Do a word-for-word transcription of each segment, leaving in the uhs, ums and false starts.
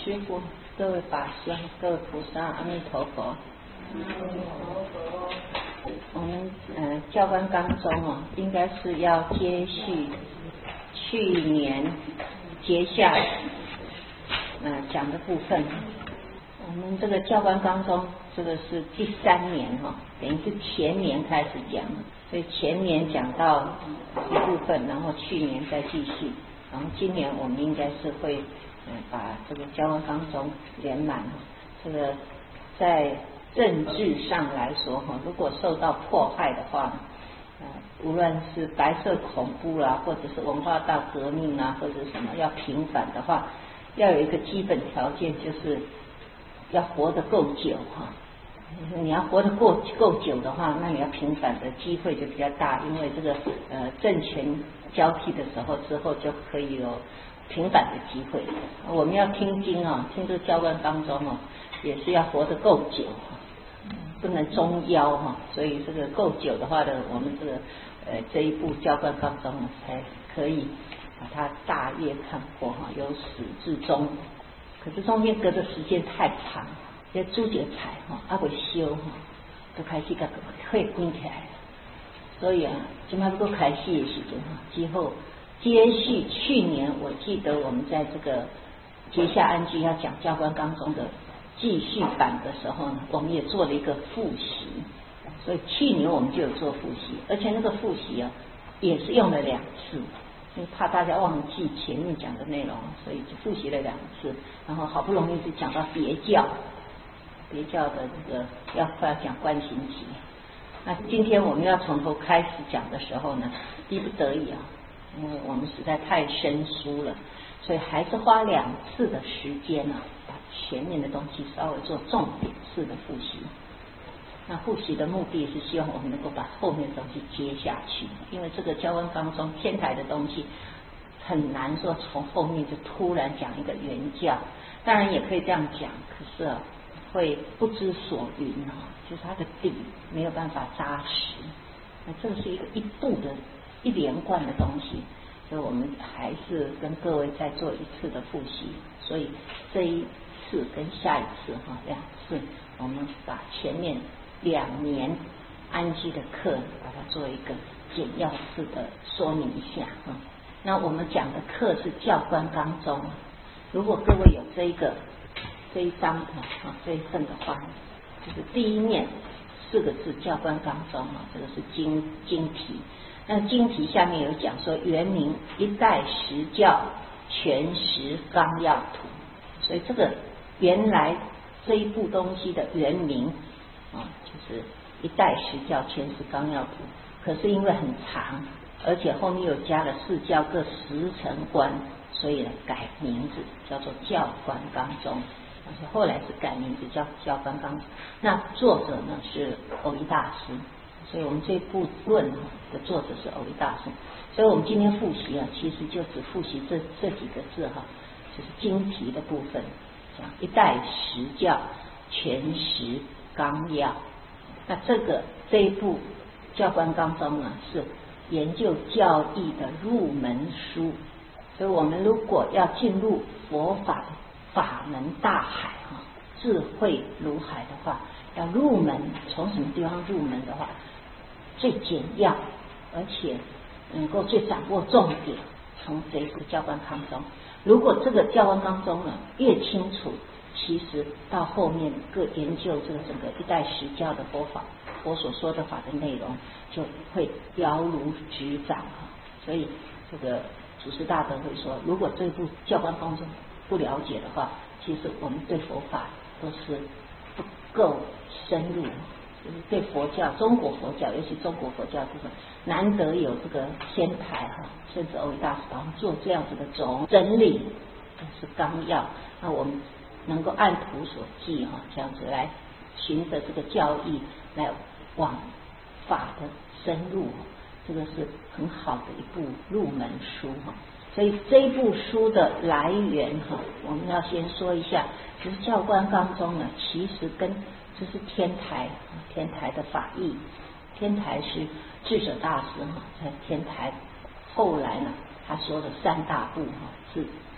师父、各位法师、各位菩萨，阿弥陀佛。阿弥陀佛。我们呃教官纲中哦，应该是要接续去年接下来呃讲的部分。我们这个教官纲中，这个是第三年哈、哦，等于是前年开始讲，所以前年讲到一部分，然后去年再继续，然后今年我们应该是会呃把这个教官纲中圆满。这个在政治上来说哈，如果受到迫害的话，呃，无论是白色恐怖啦，或者是文化大革命啊，或者什么要平反的话，要有一个基本条件，就是要活得够久哈。你要活得够够久的话，那你要平反的机会就比较大，因为这个呃政权交替的时候之后就可以有平反的机会。我们要听经啊，听这个教官当中哦，也是要活得够久，不能中夭哈。所以这个够久的话呢，我们这个呃这一部教官当中呢，才可以把它大业看破哈，由始至终。可是中间隔的时间太长，这朱杰才哈还未修哈，都开始个会关起来了。所以啊，今麦不开始的时间哈，之后接续去年，我记得我们在这个结下安居要讲教官纲中的继续版的时候呢，我们也做了一个复习。所以去年我们就有做复习，而且那个复习啊，也是用了两次。因为怕大家忘记前面讲的内容，所以就复习了两次，然后好不容易就讲到别教，别教的这个要快要讲观行集。那今天我们要从头开始讲的时候呢，逼不得已啊，因为我们实在太生疏了，所以还是花两次的时间啊，把前面的东西稍微做重点式的复习。那复习的目的是希望我们能够把后面的东西接下去，因为这个教官纲中天台的东西很难说从后面就突然讲一个原教，当然也可以这样讲，可是、啊、会不知所云啊，就是它的底没有办法扎实。那这是一个一步的一连贯的东西，所以我们还是跟各位再做一次的复习。所以这一次跟下一次哈两次，我们把前面两年安居的课，把它做一个简要式的说明一下哈。那我们讲的课是教官纲中，如果各位有这一个这一章啊这一份的话，就是第一面四个字教官纲中啊，这个是经经题。那经题下面有讲说原名一代实教全实纲要图，所以这个原来这一部东西的原名啊，就是一代实教全实纲要图，可是因为很长，而且后面又加了四教各十层观，所以呢改名字叫做教官纲中，而且后来是改名字叫教官纲。那作者呢是藕益大师，所以我们这部论的作者是藕益大师。所以我们今天复习啊，其实就只复习这这几个字哈，就是经题的部分，讲一代实教全实纲要。那这个这一部教官纲中呢，是研究教义的入门书，所以我们如果要进入佛法的法门大海哈，智慧如海的话，要入门，从什么地方入门的话，最简要而且能够最掌握重点，从这一部教官纲中。如果这个教官纲中呢越清楚，其实到后面各研究这个整个一代实教的佛法，佛所说的法的内容就会了如指掌哈。所以这个祖师大德会说，如果这部教官纲中不了解的话，其实我们对佛法都是不够深入，就是对佛教中国佛教，尤其中国佛教部分，难得有这个天台哈，甚至藕益大师帮我们做这样子的总整理，是纲要。那我们能够按图所记哈，这样子来循着这个教义来往法的深入，这个是很好的一部入门书哈。所以这一部书的来源哈，我们要先说一下，就是教官纲中呢，其实跟这是天台天台的法义，天台是智者大师哈，在天台后来呢，他说的三大部哈是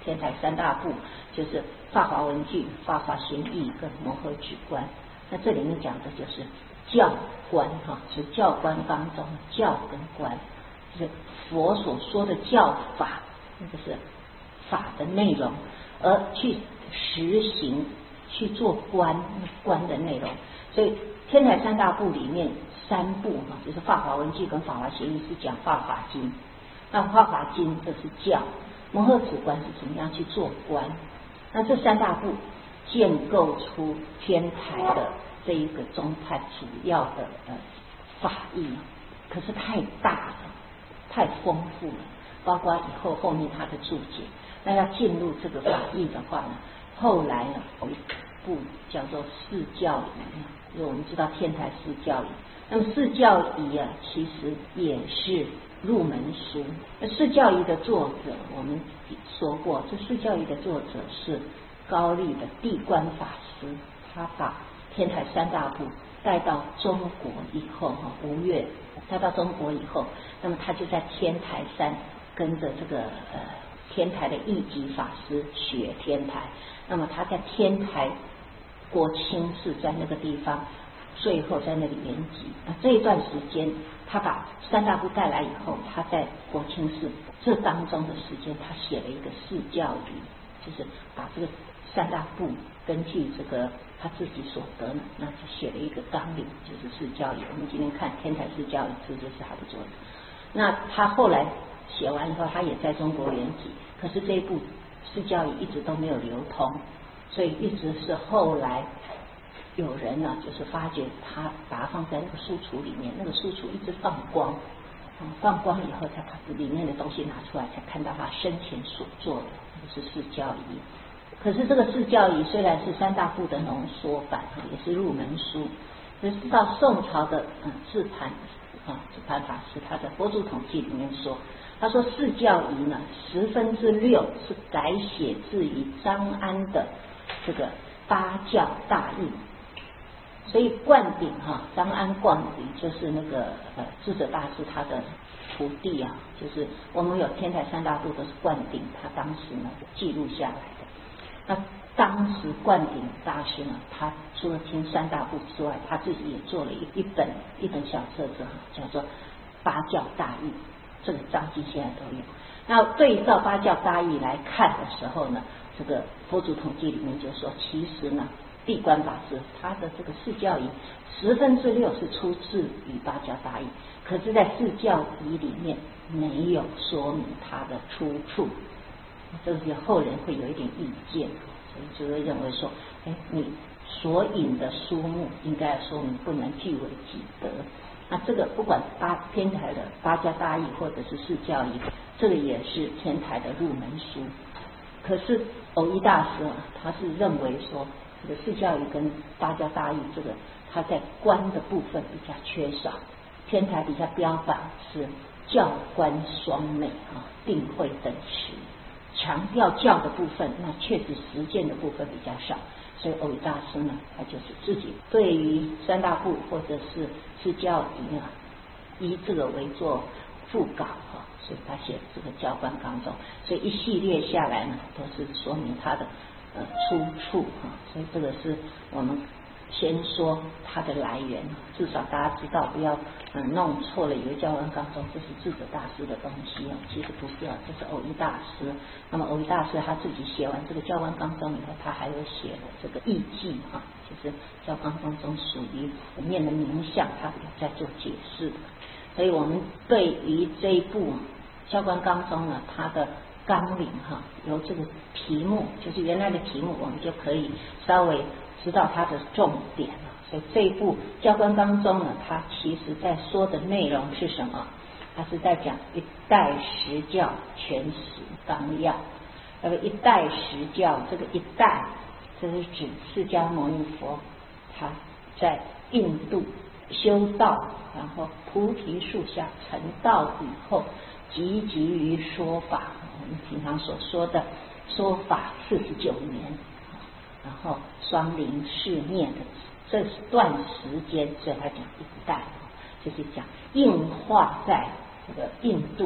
天台三大部就是法华文具、法华贤义跟摩诃止观。那这里面讲的就是教观哈，是教观当中教跟观，就是佛所说的教法，那个是法的内容，而去实行去做观观的内容。所以天台三大部里面三部哈，就是法华文具跟法华贤义是讲法华经，那法华经这是教，摩诃止观是怎么样去做观。那这三大部建构出天台的这一个宗派主要的呃法义，可是太大了，太丰富了，包括以后后面他的注解。那要进入这个法义的话呢，后来呢有一部叫做四教仪，因为我们知道天台四教仪，那么四教仪啊，其实也是入门书。那四教仪的作者我们说过，这四教仪的作者是高丽的地观法师，他把天台三大部带到中国以后哈，吴越带到中国以后，那么他就在天台山跟着这个呃天台的义寂法师学天台，那么他在天台国清寺在那个地方，最后在那里圆寂。那这一段时间，他把三大部带来以后，他在国清寺这当中的时间，他写了一个四教仪，就是把这个三大部根据这个他自己所得呢，那就写了一个纲领，就是四教仪。我们今天看天台四教仪，这就是他的作者。那他后来写完以后，他也在中国圆寂，可是这一部四教仪一直都没有流通，所以一直是后来有人呢，就是发觉他把它放在那个书橱里面，那个书橱一直放光，嗯、放光以后才把里面的东西拿出来，才看到他生前所做的，就是四教仪。可是这个四教仪虽然是三大部的浓缩版，也是入门书，可是到宋朝的嗯智盘啊智盘法师他的《佛祖统记》里面说，他说四教仪呢十分之六是改写自于张安的这个八教大义。所以灌顶哈，张安灌顶就是那个呃智者大师他的徒弟啊，就是我们有天台三大部都是灌顶，他当时呢记录下来的。那当时灌顶大师呢，他除了听三大部之外，他自己也做了一一本一本小册子，叫做《八教大义》，这个章经现在都有。那对照八教大义来看的时候呢，这个佛祖统计里面就说，其实呢，地观法师他的这个四教仪十分之六是出自于八教大义，可是在四教仪里面没有说明它的出处。这是后人会有一点意见，所以就会认为说，哎，你所引的书目应该说明不能据为己得。那这个不管八天台的八教大义或者是四教仪，这个也是天台的入门书。可是藕益大师啊，他是认为说，这个四教仪跟八教大义这个，他在观的部分比较缺少。天台比较标榜是教观双美啊，定慧等持。强调教的部分，那确实实践的部分比较少，所以藕益大师呢，他就是自己对于三大部或者是四教仪啊，以这个为做副稿哈，所以他写这个教观纲中，所以一系列下来呢，都是说明他的呃出处哈，所以这个是我们先说它的来源，至少大家知道，不要嗯弄错了，以为教观纲中这是智者大师的东西哦，其实不是啊，这是藕益大师。那么藕益大师他自己写完这个教观纲中以后，他还有写了这个义记哈，就是教观纲中属于里面的名相，他有在做解释的。所以我们对于这一部教观纲中呢，它的纲领哈，由这个题目，就是原来的题目，我们就可以稍微知道它的重点了。所以这一部教观纲中呢，它其实在说的内容是什么？它是在讲一代实教全实纲要。那么一代实教，这个一代，这是指释迦牟尼佛他在印度修道，然后菩提树下成道以后，积极于说法。我们平常所说的说法四十九年，然后双临四念的这段时间，所以他讲一代，就是讲印化在这个印度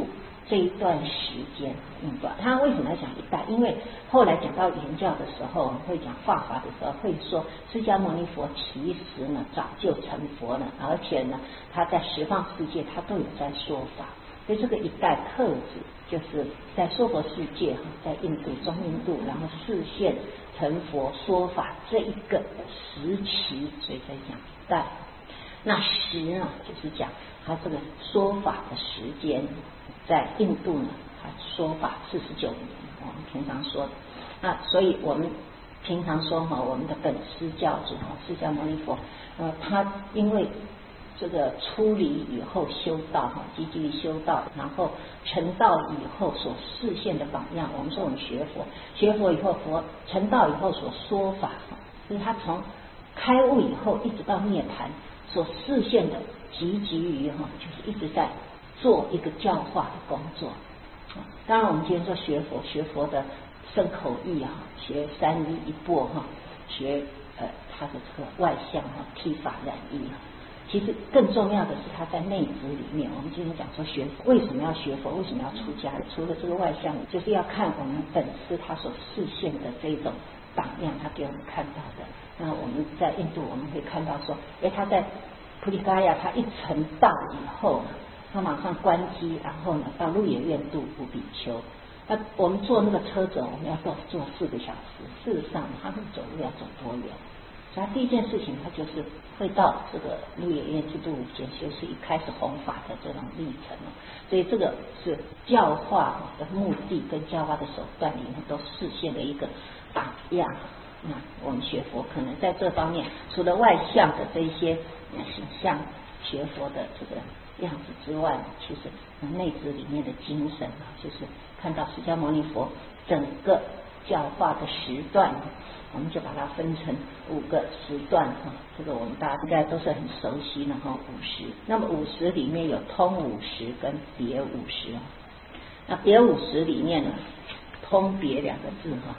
这一段时间印度，他为什么要讲一代？因为后来讲到原教的时候，会讲化法的时候，会说释迦牟尼佛其实呢早就成佛了，而且呢他在十方世界他都有在说法，所以这个一代特指就是在娑婆世界，在印度、中印度，然后示现成佛说法这一个时期，所以在讲一代。那时呢，就是讲他这个说法的时间，在印度呢，他说法四十九年，我们平常说的。那所以我们平常说哈，我们的本师教主哈，释迦牟尼佛，呃，他因为这个出离以后修道哈，积极修道，然后成道以后所示现的榜样。我们说我们学佛，学佛以后佛成道以后所说法，就是他从开悟以后一直到涅槃所示现的，积极于哈，就是一直在做一个教化的工作。当然，我们今天说学佛，学佛的身口意啊，学三衣一钵哈，学呃他的这个外相哈，剃发染衣啊。其实更重要的是他在内质里面。我们今天讲说学佛，为什么要学佛？为什么要出家？除了这个外相，就是要看我们本师他所示现的这种榜样，他给我们看到的。那我们在印度我们会看到说，哎，他在菩提伽亚他一成道以后，他马上关机，然后呢到鹿野苑度五比丘。那我们坐那个车子，我们要坐坐四个小时，事实上他们走路要走多远？所以他第一件事情，他就是会到这个鹿野苑去度五比丘，是一开始弘法的这种历程。所以这个是教化的目的跟教化的手段里面都实现的一个榜样。那我们学佛可能在这方面，除了外向的这一些形象学佛的这个样子之外，其实内质里面的精神啊，就是看到释迦牟尼佛整个教化的时段，我们就把它分成五个时段哈。这个我们大家应该都是很熟悉的哈，五十。那么五十里面有通五十跟别五十。那别五十里面呢，通别两个字哈，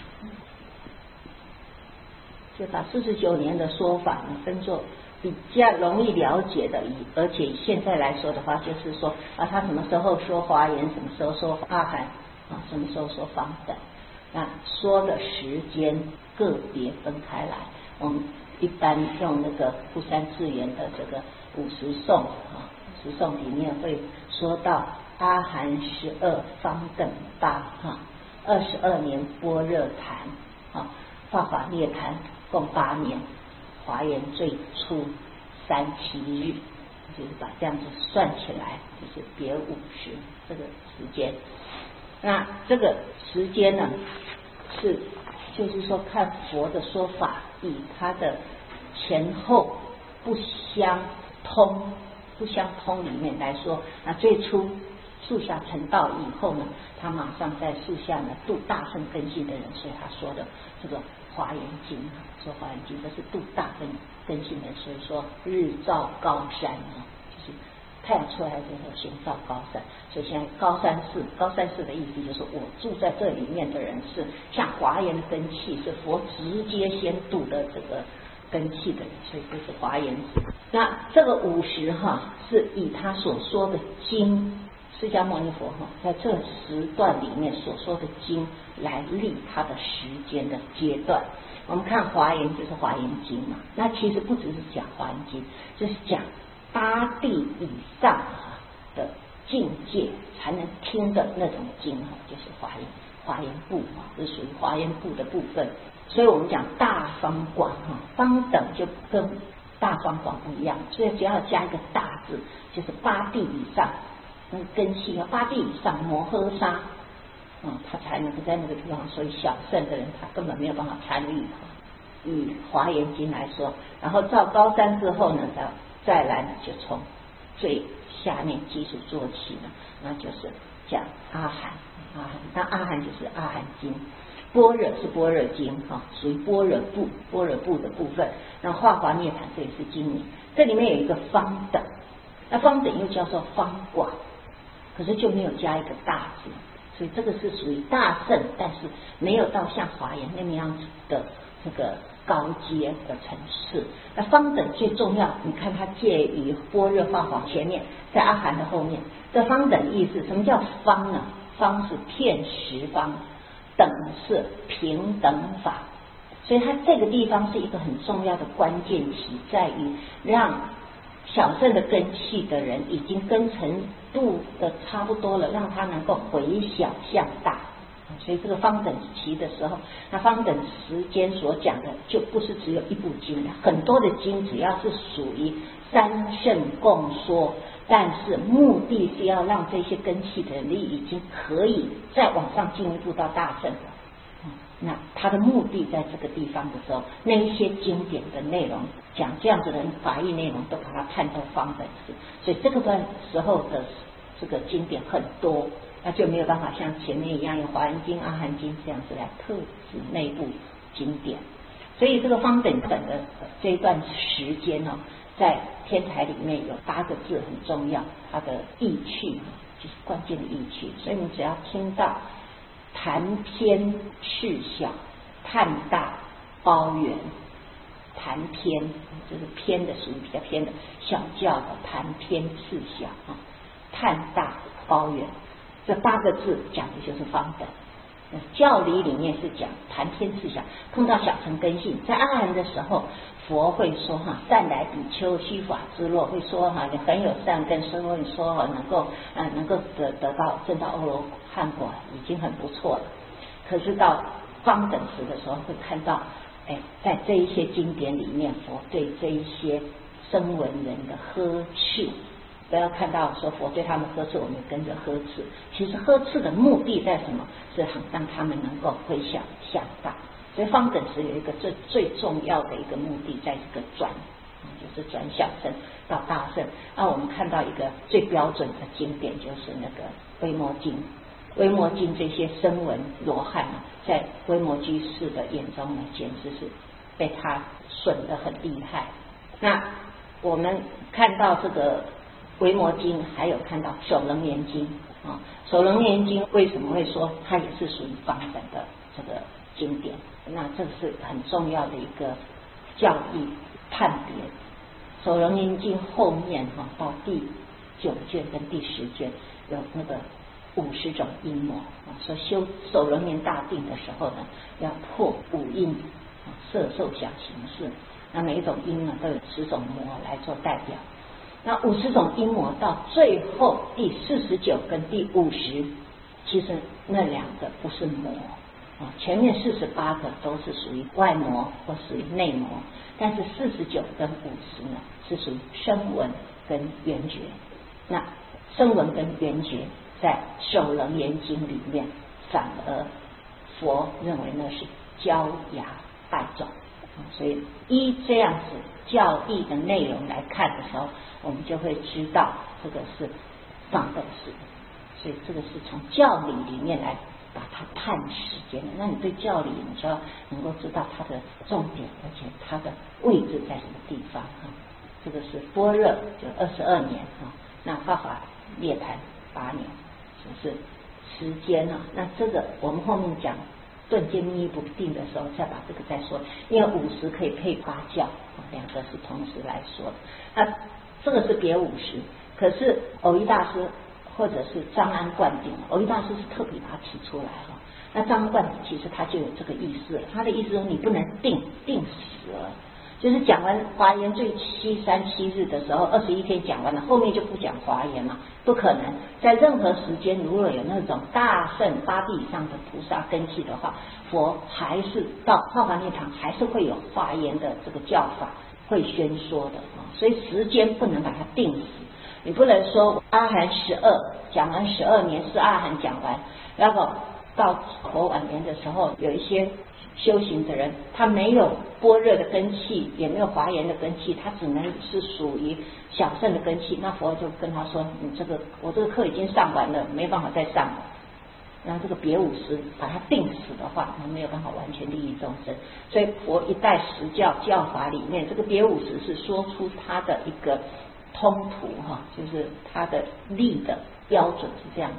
就把四十九年的说法呢分作比较容易了解的，而且现在来说的话，就是说啊，他什么时候说华严，什么时候说阿含啊，什么时候说方等，那说的时间个别分开来。我们一般用那个富山智言的这个五十颂啊，五十颂里面会说到阿含十二，方等八哈，二十二年般若谈啊，法华涅槃共八年，华严最初三七日，就是把这样子算起来，就是别五十这个时间。那这个时间呢，是就是说看佛的说法，以它的前后不相通不相通里面来说，那最初树下成道以后呢，他马上在树下呢度大乘根性的人，所以他说的这个华严经，说华严经这是度大根根性的，所以说日照高山啊，就是太阳出来之后先照高山。所以现在高山寺，高山寺的意思就是我住在这里面的人是像华严的根器，是佛直接先度的这个根器的人，所以这是华严寺。那这个五十哈，是以他所说的经，释迦牟尼佛哈在这时段里面所说的经来立他的时间的阶段。我们看华严就是华严经嘛，那其实不只是讲华严经，就是讲八地以上的境界才能听的那种经哈，就是华严华严部哈，是属于华严部的部分。所以我们讲大方广哈，方等就跟大方广不一样，所以只要加一个大字，就是八地以上。那根器啊，八地以上摩诃沙，嗯，他才能够在那个地方。所以小圣的人他根本没有办法参与。以华严经来说，然后照高山之后呢，再再来呢，就从最下面基础做起呢，那就是讲阿含，阿含，那阿含就是阿含经。般若是般若经哈，属于般若部，般若部的部分。那化华涅槃这也是经里，这里面有一个方等，那方等又叫做方广。可是就没有加一个大字， 所以这个是属于大圣，但是没有到像华严那么样子的这个高阶的层次。那方等最重要，你看它介于般若法华前面，在阿含的后面。这方等意思，什么叫方呢？方是遍十方，等是平等法。所以它这个地方是一个很重要的关键体，在于让小圣的根器的人已经根程度的差不多了，让他能够回小向大。所以这个方等期的时候，那方等时间所讲的就不是只有一部经，很多的经只要是属于三圣共说，但是目的是要让这些根器的人你已经可以再往上进一步到大圣了。那他的目的在这个地方的时候，那一些经典的内容讲这样子的法义内容都把它看到方等次，所以这个段时候的这个经典很多，那就没有办法像前面一样有华严经、阿含经这样子来特指内部经典。所以这个方等等的这一段时间呢、哦，在天台里面有八个字很重要，它的意趣就是关键的意趣。所以你只要听到谈偏赤小，探大包圆，谈偏就是偏的，属于比较偏的小教的谈偏赤小啊，探大包圆，这八个字讲的就是方等。教理里面是讲谈偏赤小，碰到小乘根性，在阿含的时候，佛会说哈，善来比丘须法之落，会说哈，你很有善根，所以你说能够呃能够得得到证到阿罗汉果，已经很不错了。可是到方等时的时候，会看到，哎，在这一些经典里面，佛对这一些声闻人的呵斥。不要看到说佛对他们呵斥，我们跟着呵斥。其实呵斥的目的在什么？是让他们能够回想向大。所以方等时有一个最最重要的一个目的，在这个转，就是转小乘到大乘。那我们看到一个最标准的经典，就是那个维摩经。维摩经这些声闻罗汉啊，在维摩居士的眼中呢，简直是被他损得很厉害。那我们看到这个维摩经，还有看到首楞严经啊。首楞严经为什么会说它也是属于方等的这个经典？那这是很重要的一个教义判别。首楞严经后面哈、啊、到第九卷跟第十卷有那个五十种阴魔啊，说修首楞严大定的时候呢，要破五阴啊，色受想行识。那每一种阴呢，都有十种魔来做代表。那五十种阴魔到最后第四十九跟第五十，其实那两个不是魔啊，前面四十八个都是属于外魔或属于内魔，但是四十九跟五十呢是属于声闻跟缘觉。那声闻跟缘觉在首楞严经里面，反而佛认为那是焦芽败种。所以依这样子教义的内容来看的时候，我们就会知道这个是方等时。所以这个是从教理里面来把它判时间的。那你对教理，你就要能够知道它的重点，而且它的位置在什么地方哈。这个是般若就二十二年哈，那法华涅槃八年，是不是时间啊？那这个我们后面讲顿渐密不定的时候再把这个再说，因为五十可以配八教，两个是同时来说的。那这个是别五十，可是藕益大师或者是张安灌顶，藕益大师是特别把它提出来哈。那张安灌顶其实他就有这个意思了，他的意思说你不能定定死了，就是讲完华严最七三七日的时候，二十一天讲完了，后面就不讲华严嘛，不可能。在任何时间，如果有那种大圣八地以上的菩萨根器的话，佛还是到化华涅槃，还是会有华严的这个教法会宣说的啊。所以时间不能把它定死，你不能说阿含十二讲完十二年是阿含讲完，然后到口晚年的时候，有一些修行的人，他没有般若的根器，也没有华严的根器，他只能是属于小乘的根器。那佛就跟他说：“你这个我这个课已经上完了，没办法再上了。”然后这个别五十把它定死的话，那没有办法完全利益众生。所以佛一代实教教法里面，这个别五十是说出他的一个通途哈，就是他的利的标准是这样讲。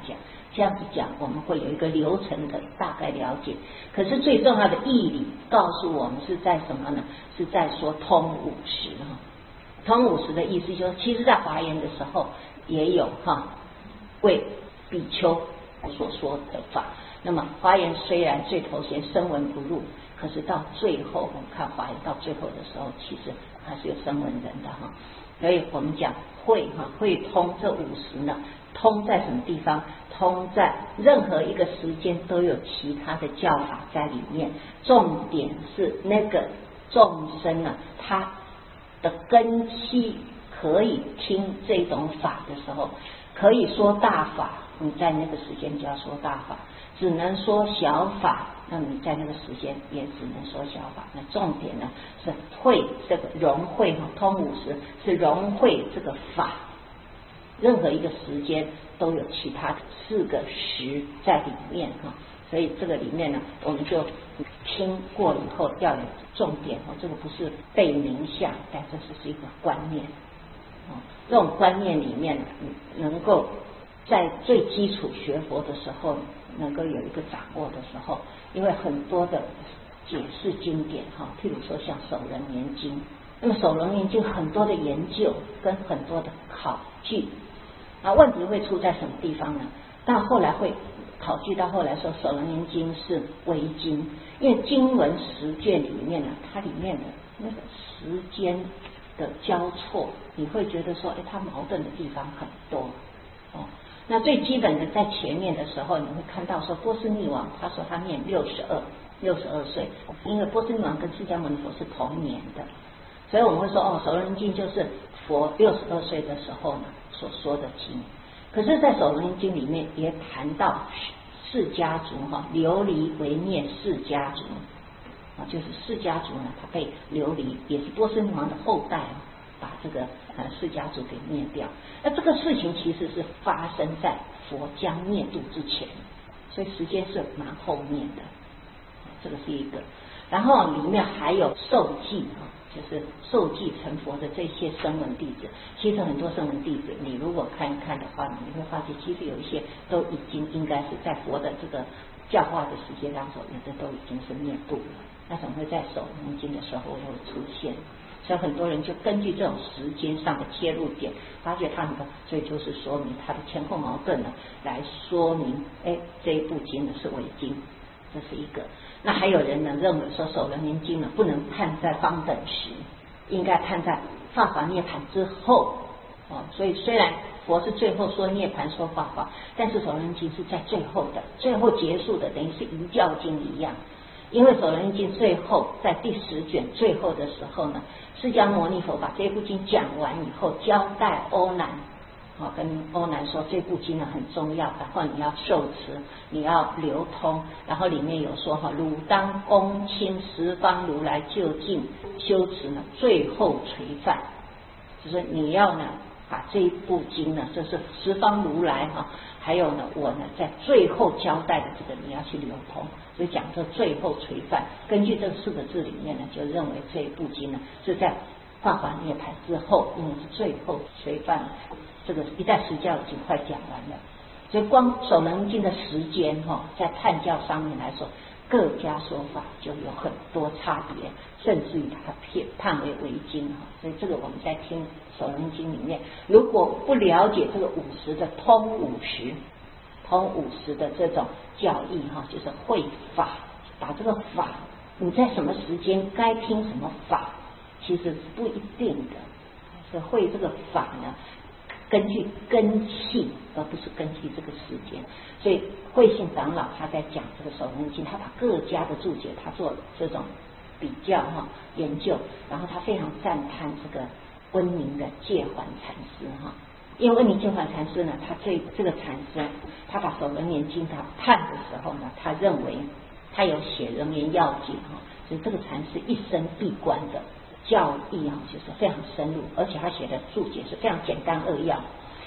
这样子讲，我们会有一个流程的大概了解。可是最重要的义理告诉我们是在什么呢？是在说通五十哈。通五十的意思就是说，其实在华严的时候也有哈为比丘所说的法。那么华严虽然最头先声闻不入，可是到最后我们看华严到最后的时候，其实还是有声闻人的哈。所以我们讲会哈会通这五十呢，通在什么地方？通在任何一个时间都有其他的教法在里面。重点是那个众生呢，他的根基可以听这种法的时候，可以说大法，你在那个时间就要说大法；只能说小法，那你在那个时间也只能说小法。那重点呢是会这个融会通五十，是融会这个法。任何一个时间都有其他四个十在里面哈，所以这个里面呢，我们就听过以后要有重点哦。这个不是背名相，但这是一个观念哦。这种观念里面能够在最基础学佛的时候能够有一个掌握的时候，因为很多的解释经典哈，譬如说像《首楞严经》，那么《首楞严经》很多的研究跟很多的考据。啊，问题会出在什么地方呢？到后来会考据到后来说，《首楞严经》是微经，因为经文十卷里面呢，它里面的那个时间的交错，你会觉得说，哎，它矛盾的地方很多哦。那最基本的在前面的时候，你会看到说，波斯匿王他说他念六十二，六十二岁，因为波斯匿王跟释迦牟尼佛是同年的，所以我们会说，哦，《首楞严经》就是佛六十二岁的时候呢所说的经。可是在《首楞严经》里面也谈到释迦族哈流离为灭释迦族啊，就是释迦族呢他被流离，也是波斯匿王的后代啊，把这个呃释迦族给灭掉。那这个事情其实是发生在佛将灭度之前，所以时间是蛮后面的，这个是一个。然后里面还有受记啊，就是受记成佛的这些声闻弟子。其实很多声闻弟子，你如果看一看的话，你会发现其实有一些都已经应该是在佛的这个教化的时间当中，有的都已经是灭度了。那怎么会在《首楞严经》的时候会出现？所以很多人就根据这种时间上的切入点，发觉他们的，所以就是说明他的前后矛盾呢，来说明，哎，这一部经呢是伪经，这是一个。那还有人呢认为说，《首楞严经》呢不能判在方等时，应该判在法华涅槃之后哦。所以虽然佛是最后说涅槃说法华，但是《首楞严经》是在最后的，最后结束的，等于是遗教经一样。因为《首楞严经》最后在第十卷最后的时候呢，释迦牟尼佛把这部经讲完以后，交代欧南，啊，跟欧南说这部经呢很重要，然后你要受持，你要流通，然后里面有说哈，汝当恭亲十方如来就近修持呢，最后垂范，就是你要呢把这一部经呢，这是十方如来哈，还有呢我呢在最后交代的这个你要去流通，所以讲这最后垂范。根据这四个字里面呢，就认为这一部经呢是在法华涅槃之后，因为是最后垂范。这个一代实教已经快讲完了，所以光《首楞严经》的时间哈，在判教上面来说，各家说法就有很多差别，甚至于它偏判为伪经哈。所以这个我们在听《首楞严经》里面，如果不了解这个五十的通五十、通五十的这种教义哈，就是会法，把这个法你在什么时间该听什么法，其实是不一定的。是会这个法呢，根据根器，而不是根据这个时间。所以慧信长老他在讲这个《首楞严经》，他把各家的注解他做了这种比较哈研究，然后他非常赞叹这个温宁的戒环禅师哈，因为温宁戒环禅师呢，他这这个禅师他把《首楞严经》他判的时候呢，他认为他有写《楞严要解》哈，所以这个禅师一生闭关的。教义啊，就是非常深入，而且他写的注解是非常简单扼要。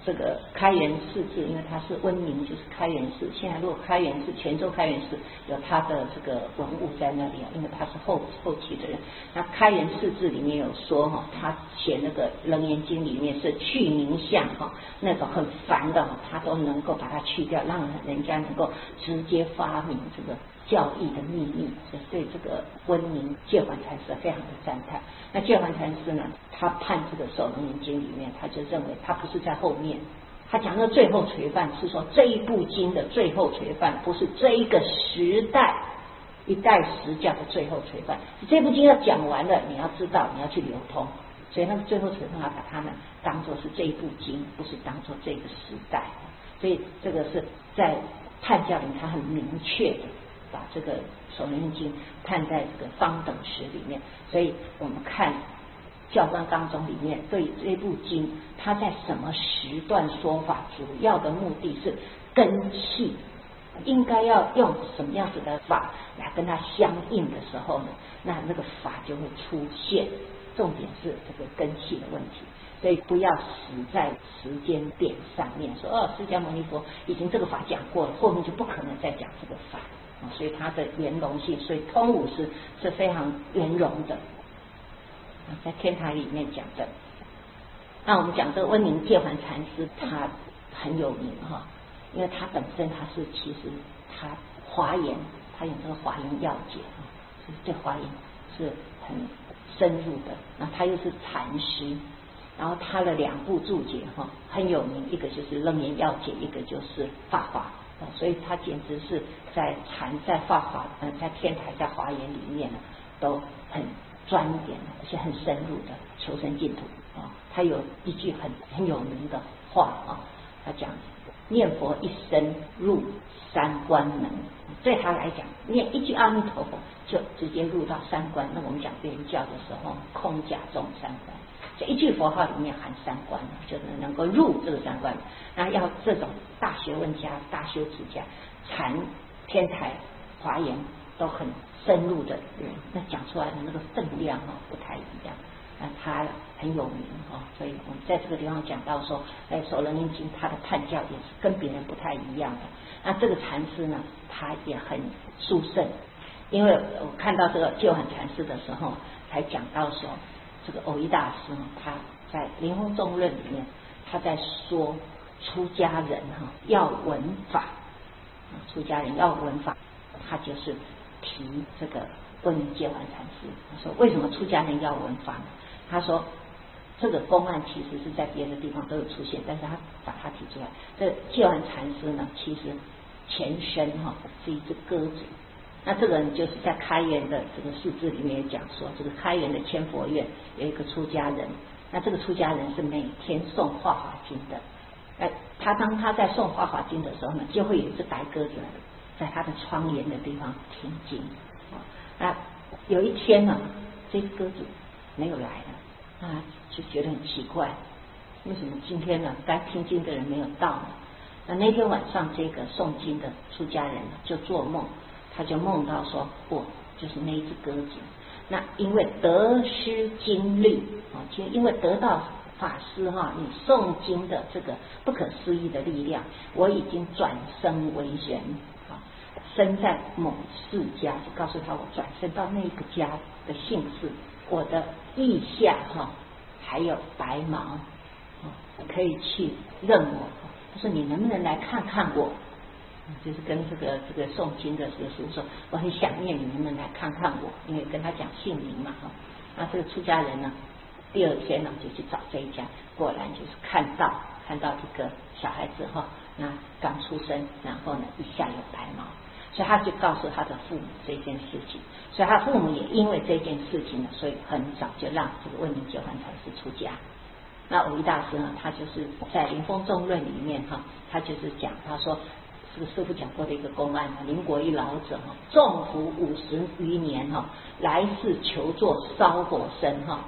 这个开元寺志，因为它是温宁，就是开元寺。现在如果开元寺，泉州开元寺有它的这个文物在那里啊，因为他是后后期的人。那开元寺志里面有说哈，他写那个《楞严经》里面是去名相哈，那种很烦的，他都能够把它去掉，让人家能够直接发明这个教义的秘密，所以对这个温宁戒缓禅师非常的赞叹。那戒缓禅师呢，他判这个《首楞严经》里面，他就认为他不是在后面，他讲的最后垂范是说这一部经的最后垂范，不是这一个时代一代时教的最后垂范。这部经要讲完了，你要知道，你要去流通，所以那个最后垂范要把它们当作是这一部经，不是当作这个时代。所以这个是在判教里面，他很明确的把这个《首楞严经》判在这个方等识里面。所以我们看教官纲中里面对这部经，它在什么时段说法，主要的目的是根器，应该要用什么样子的法来跟它相应的时候呢，那那个法就会出现。重点是这个根器的问题，所以不要死在时间点上面，说哦，释迦牟尼佛已经这个法讲过了，后面就不可能再讲这个法。所以它的圆融性，所以通五师是非常圆融的，在天台里面讲的。那我们讲这个温宁戒缓禅师，他很有名哈，因为他本身他是其实他华严，他有这个华严要解啊，对华严是很深入的。那他又是禅师，然后他的两部注解哈很有名，一个就是楞严要解，一个就是法华。所以他简直是在禅、在法华、呃，在天台、在华严里面呢，都很钻研，而且很深入的求生净土啊。他有一句很很有名的话啊，他讲念佛一生入三观门，对他来讲，念一句阿弥陀佛就直接入到三观。那我们讲别人教的时候，空假中三观。这一句佛号里面含三观，就是能够入这个三观。那要这种大学问家、大修持家、禅、天台、华严都很深入的人，那讲出来的那个分量哈不太一样。那他很有名哈，所以我们在这个地方讲到说，哎，《首楞严经》他的判教也是跟别人不太一样的。那这个禅师呢，他也很殊胜，因为我看到这个戒缓禅师的时候，才讲到说。这个藕益大师呢，他在《灵峰众论》里面，他在说出家人哈要闻法，出家人要闻法，他就是提这个温宁戒缓禅师。他说为什么出家人要闻法呢？他说这个公案其实是在别的地方都有出现，但是他把它提出来。这戒缓禅师呢，其实前身哈是一只鸽子。那这个人就是在开元的这个释字里面也讲说，这个开元的千佛院有一个出家人，那这个出家人是每天诵化华经的。哎，他当他在诵化华经的时候呢，就会有一只白鸽子在他的窗沿的地方听经。那有一天呢，这只鸽子没有来了，啊，就觉得很奇怪，为什么今天呢该听经的人没有到呢？那那天晚上，这个诵经的出家人就做梦。他就梦到说，我就是那一只鸽子。那因为得失经律啊，就因为得到法师哈，你诵经的这个不可思议的力量，我已经转生为人啊，生在某世家，就告诉他我转生到那个家的姓氏，我的腋下哈还有白毛啊，可以去认我。他说你能不能来看看我？就是跟这个这个诵经的师叔说，我很想念你，能不能来看看我？因为跟他讲姓名嘛哈。那这个出家人呢，第二天呢就去找这一家，果然就是看到看到这个小孩子哈，那刚出生，然后呢一下有白毛，所以他就告诉他的父母这件事情，所以他父母也因为这件事情呢，所以很早就让这个温宁戒缓禅师出家。那藕益大师呢，他就是在《灵峰众论》里面哈，他就是讲他说。这个师父讲过的一个公案，林国一老者哈，纵福五十余年哈，来世求作烧火身哈，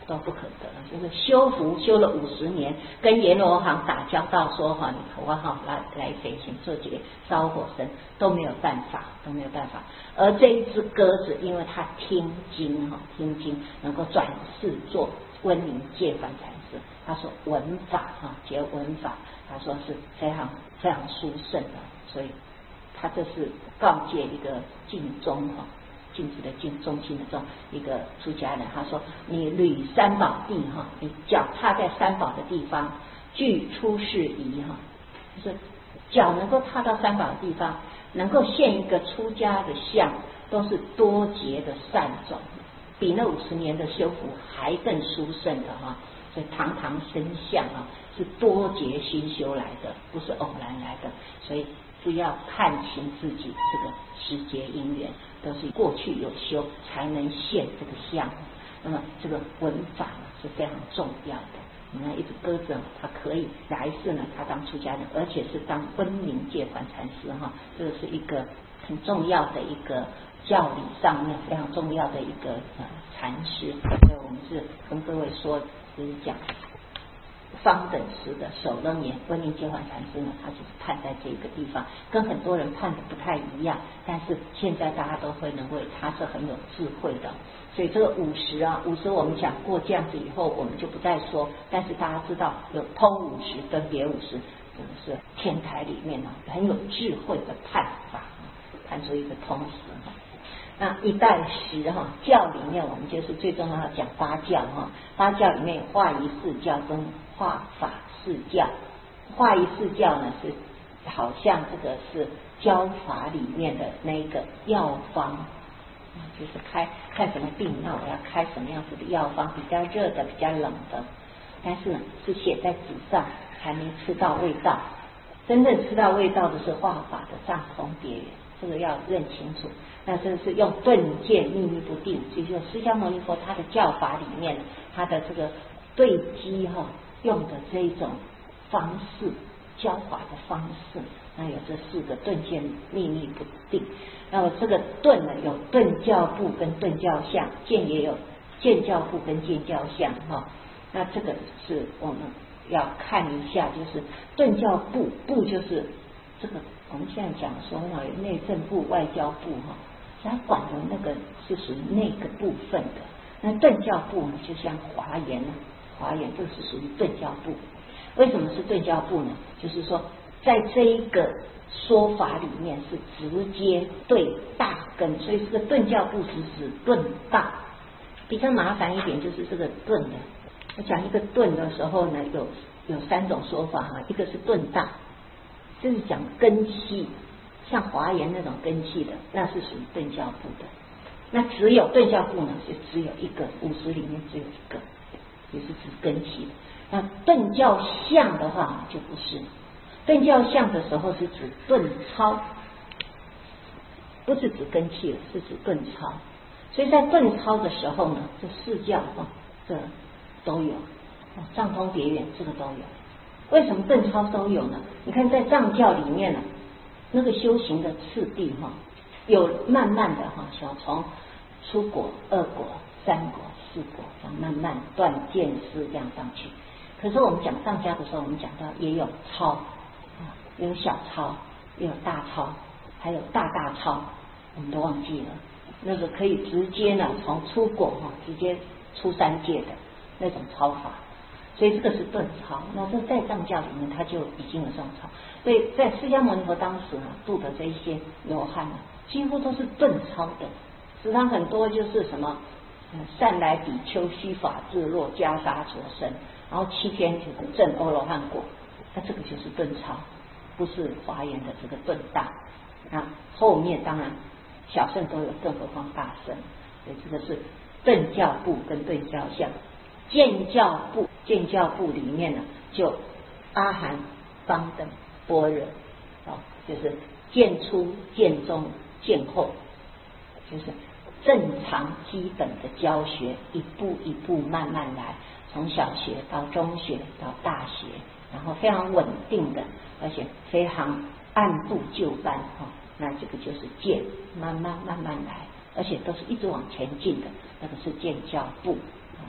都不可得，就是修福修了五十年，跟阎罗王打交道，说哈，你我哈来来给请做这个烧火神都没有办法，都没有办法。而这一只鸽子，因为它听经哈，听经能够转世做温宁戒反禅师，他说闻法哈，结闻法，他说是非常非常殊胜的，所以他这是告诫一个尽忠哈。镜子的镜，中心的中，一个出家人，他说：“你履三宝地哈，你脚踏在三宝的地方，具出世仪哈，就是脚能够踏到三宝的地方，能够现一个出家的相，都是多劫的善种，比那五十年的修福还更殊胜的哈。所以堂堂身相啊，是多劫熏修来的，不是偶然来的，所以。”不要看清自己这个时节因缘，都是过去有修才能现这个相。那么这个闻法是非常重要的。你看一只鸽子，它可以来世呢，它当出家人，而且是当温宁戒还禅师哈，这个是一个很重要的一个教理上面非常重要的一个呃禅师。所以我们是跟各位说，就是讲。方等时的首楞严温宁戒还禅师呢，他就是判在这个地方，跟很多人判的不太一样，但是现在大家都会认为他是很有智慧的。所以这个五十啊，五十我们讲过这样子以后，我们就不再说。但是大家知道有通五十、分别五十，这个是天台里面呢很有智慧的判法，判出一个通十。那一代十哈教里面，我们就是最重要的讲八教哈，八教里面有化仪四教跟化法四教。化仪四教呢是好像这个是教法里面的那个药方，就是开看什么病，那我要开什么样子的药方，比较热的，比较冷的，但是呢是写在纸上，还没吃到味道。真正吃到味道的是化法的上空别圆，这个要认清楚。那这是用顿渐秘密不定，就是释迦牟尼佛他的教法里面，他的这个对机哈、哦、用的这一种方式，教法的方式，那有这四个顿渐秘密不定。那么这个顿呢，有顿教部跟顿教相，渐也有渐教部跟渐教相哈、哦。那这个是我们要看一下，就是顿教部，部就是这个我们现在讲说哈，内政部、外交部哈。他管的那个是属于那个部分的。那顿教部呢，就像华严呢，华严就是属于顿教部。为什么是顿教部呢？就是说，在这一个说法里面是直接对大根，所以这个顿教部是指顿大。比较麻烦一点就是这个顿的，我讲一个顿的时候呢，有有三种说法哈，一个是顿大，这是讲根系。像华严那种根器的，那是属于顿教部的。那只有顿教部呢，就只有一个，五十里面只有一个，也是指根器的。那顿教相的话就不是，顿教相的时候是指顿超，不是指根器了，是指顿超。所以在顿超的时候呢，这四教哈，这都有，藏通别圆这个都有。为什么顿超都有呢？你看在藏教里面呢。那个修行的次第哈，有慢慢的哈，小从初果、二果、三果、四果，这样慢慢断见思这样上去。可是我们讲上家的时候，我们讲到也有超啊，有小超，也有大超，还有大大超，我们都忘记了。那个可以直接呢从初果哈，直接出三界的那种超法。所以这个是顿超，那这在藏教里面它就已经有这种超。所以在释迦牟尼佛当时呢度的这一些罗汉呢，几乎都是顿超的。实际上很多就是什么善来比丘须法自若袈裟着身，然后七天就是证阿罗汉果，那这个就是顿超，不是华严的这个顿大。那后面当然小圣都有，更何况大圣。所以这个是顿教部跟顿教相。渐教部，渐教部里面呢，就阿含、方等、般若，哦，就是渐初、渐中、渐后，就是正常基本的教学，一步一步慢慢来，从小学到中学到大学，然后非常稳定的，而且非常按部就班哈、哦。那这个就是渐，慢慢慢慢来，而且都是一直往前进的，那个是渐教部。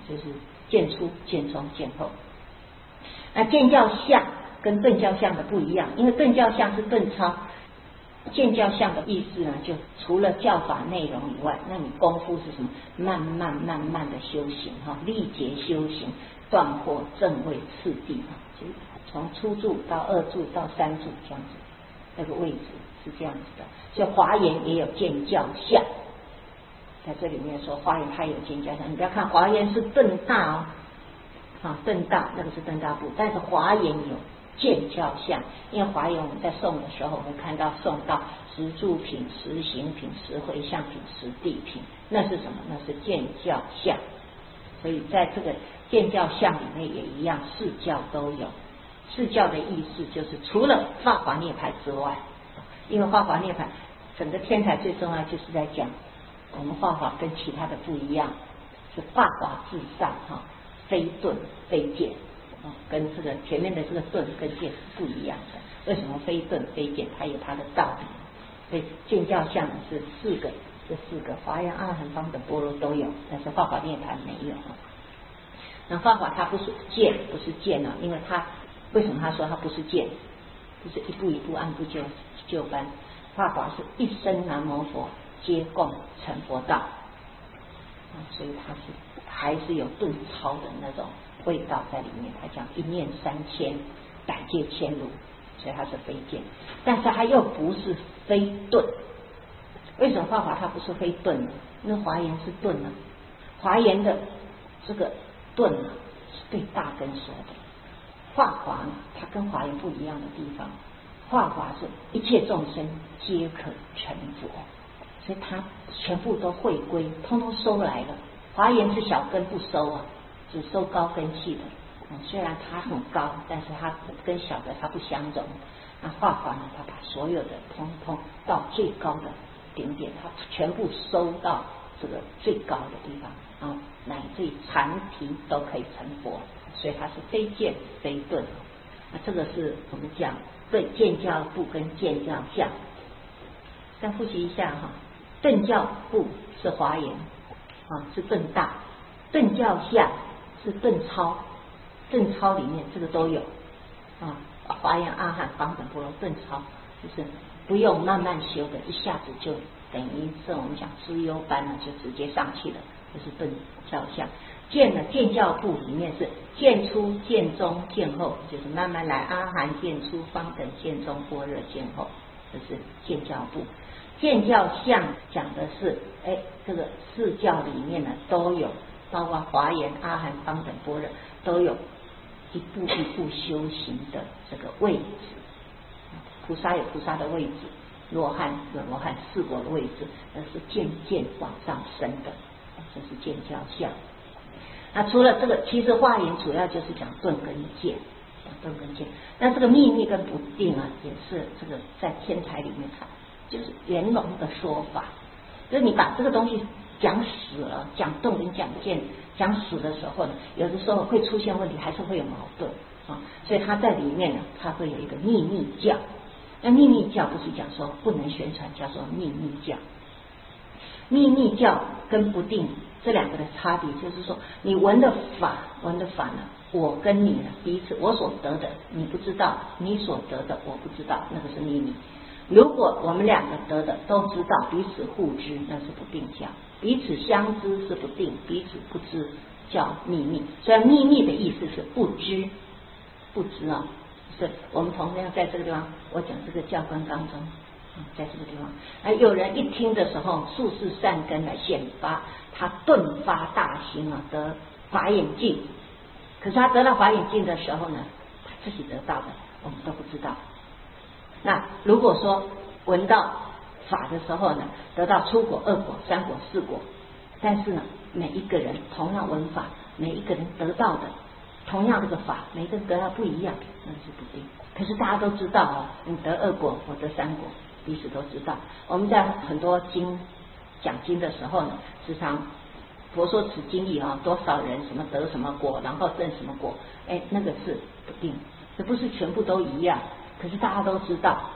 就是见出、见中、见后。那见教相跟顿教相的不一样，因为顿教相是顿超，见教相的意思呢，就除了教法内容以外，那你功夫是什么？慢慢慢慢的修行哈，历劫修行，断惑正位次第哈，就从初住到二住到三住这样子，那个位置是这样子的。所以华严也有见教相，在这里面说华严它有见教相，你不要看华严是顿大哦，啊顿大那个是顿大部，但是华严有见教相，因为华严我们在诵的时候，我们看到诵到十住品、十行品、十回向品、十地品，那是什么？那是见教相。所以在这个见教相里面也一样，四教都有。四教的意思就是除了法华涅槃之外，因为法华涅槃整个天台最重要就是在讲我们法华跟其他的不一样，是法华至上哈，非顿非见。跟这个前面的这个顿跟见是不一样的。为什么非顿非见？它有它的道理。所以见教相是四个，这四个华严、阿含、方等般若都有，但是法华涅槃没有。那法华它不是见，不是见啊，因为它为什么他说它不是见？就是一步一步按部就就班。法华是一生南无佛，皆共成佛道。所以它是还是有顿超的那种味道在里面。他讲一念三千，百界千如，所以它是非见，但是它又不是非顿。为什么法华它不是非顿呢？那华严是顿呢、啊，华严的这个顿呢、啊、是对大根说的，法华呢它跟华严不一样的地方，法华是一切众生皆可成佛，所以它全部都会归，通通收来了。华严是小根不收啊，只收高根器的。嗯、虽然它很高，但是它跟小的它不相容。那法华呢，它把所有的通通到最高的顶点，它全部收到这个最高的地方啊，乃至禅提都可以成佛，所以它是非见非顿。那这个是我们讲对见教部跟见教相。再复习一下哈，顿教部是华严啊，是顿大；顿教相是顿超，顿超里面这个都有啊。华严、阿含、方等般若顿超，就是不用慢慢修的，一下子就等于是我们讲资优班呢，就直接上去了，就是顿教相。见呢，见教部里面是见初、见中、见后，就是慢慢来，阿含见初，方等见中，般若见后，这是见教部。见教相讲的是，哎，这个四教里面呢都有，包括华严、阿含、方等般若都有一步一步修行的这个位置。菩萨有菩萨的位置，罗汉有罗汉四果的位置，那是渐渐往上升的，这是见教相。那除了这个，其实华严主要就是讲顿跟见，讲顿跟见。但这个秘密跟不定啊，也是这个在天台里面看。就是圆融的说法，就是你把这个东西讲死了，讲动跟讲见讲死的时候呢，有的时候会出现问题，还是会有矛盾啊。所以它在里面呢，它会有一个秘密教。那秘密教不是讲说不能宣传，叫做秘密教。秘密教跟不定这两个的差别，就是说你闻的法，闻的法呢，我跟你呢彼此，我所得的你不知道，你所得的我不知道，那个是秘密。如果我们两个得的都知道，彼此互知，那是不定教；彼此相知是不定，彼此不知叫秘密。所以秘密的意思是不知，不知啊。所以我们同样在这个地方，我讲这个教官当中，在这个地方，啊，有人一听的时候，术士善根来显发，他顿发大心啊，得法眼净。可是他得到法眼净的时候呢，他自己得到的，我们都不知道。那如果说闻到法的时候呢，得到初果、二果、三果、四果，但是呢，每一个人同样闻法，每一个人得到的同样这个法，每个人得到不一样，那是不定。可是大家都知道哦，你得二果，我得三果，彼此都知道。我们在很多经讲经的时候呢，时常佛说此经义啊，多少人什么得什么果，然后证什么果，哎，那个是不定，这不是全部都一样。可是大家都知道，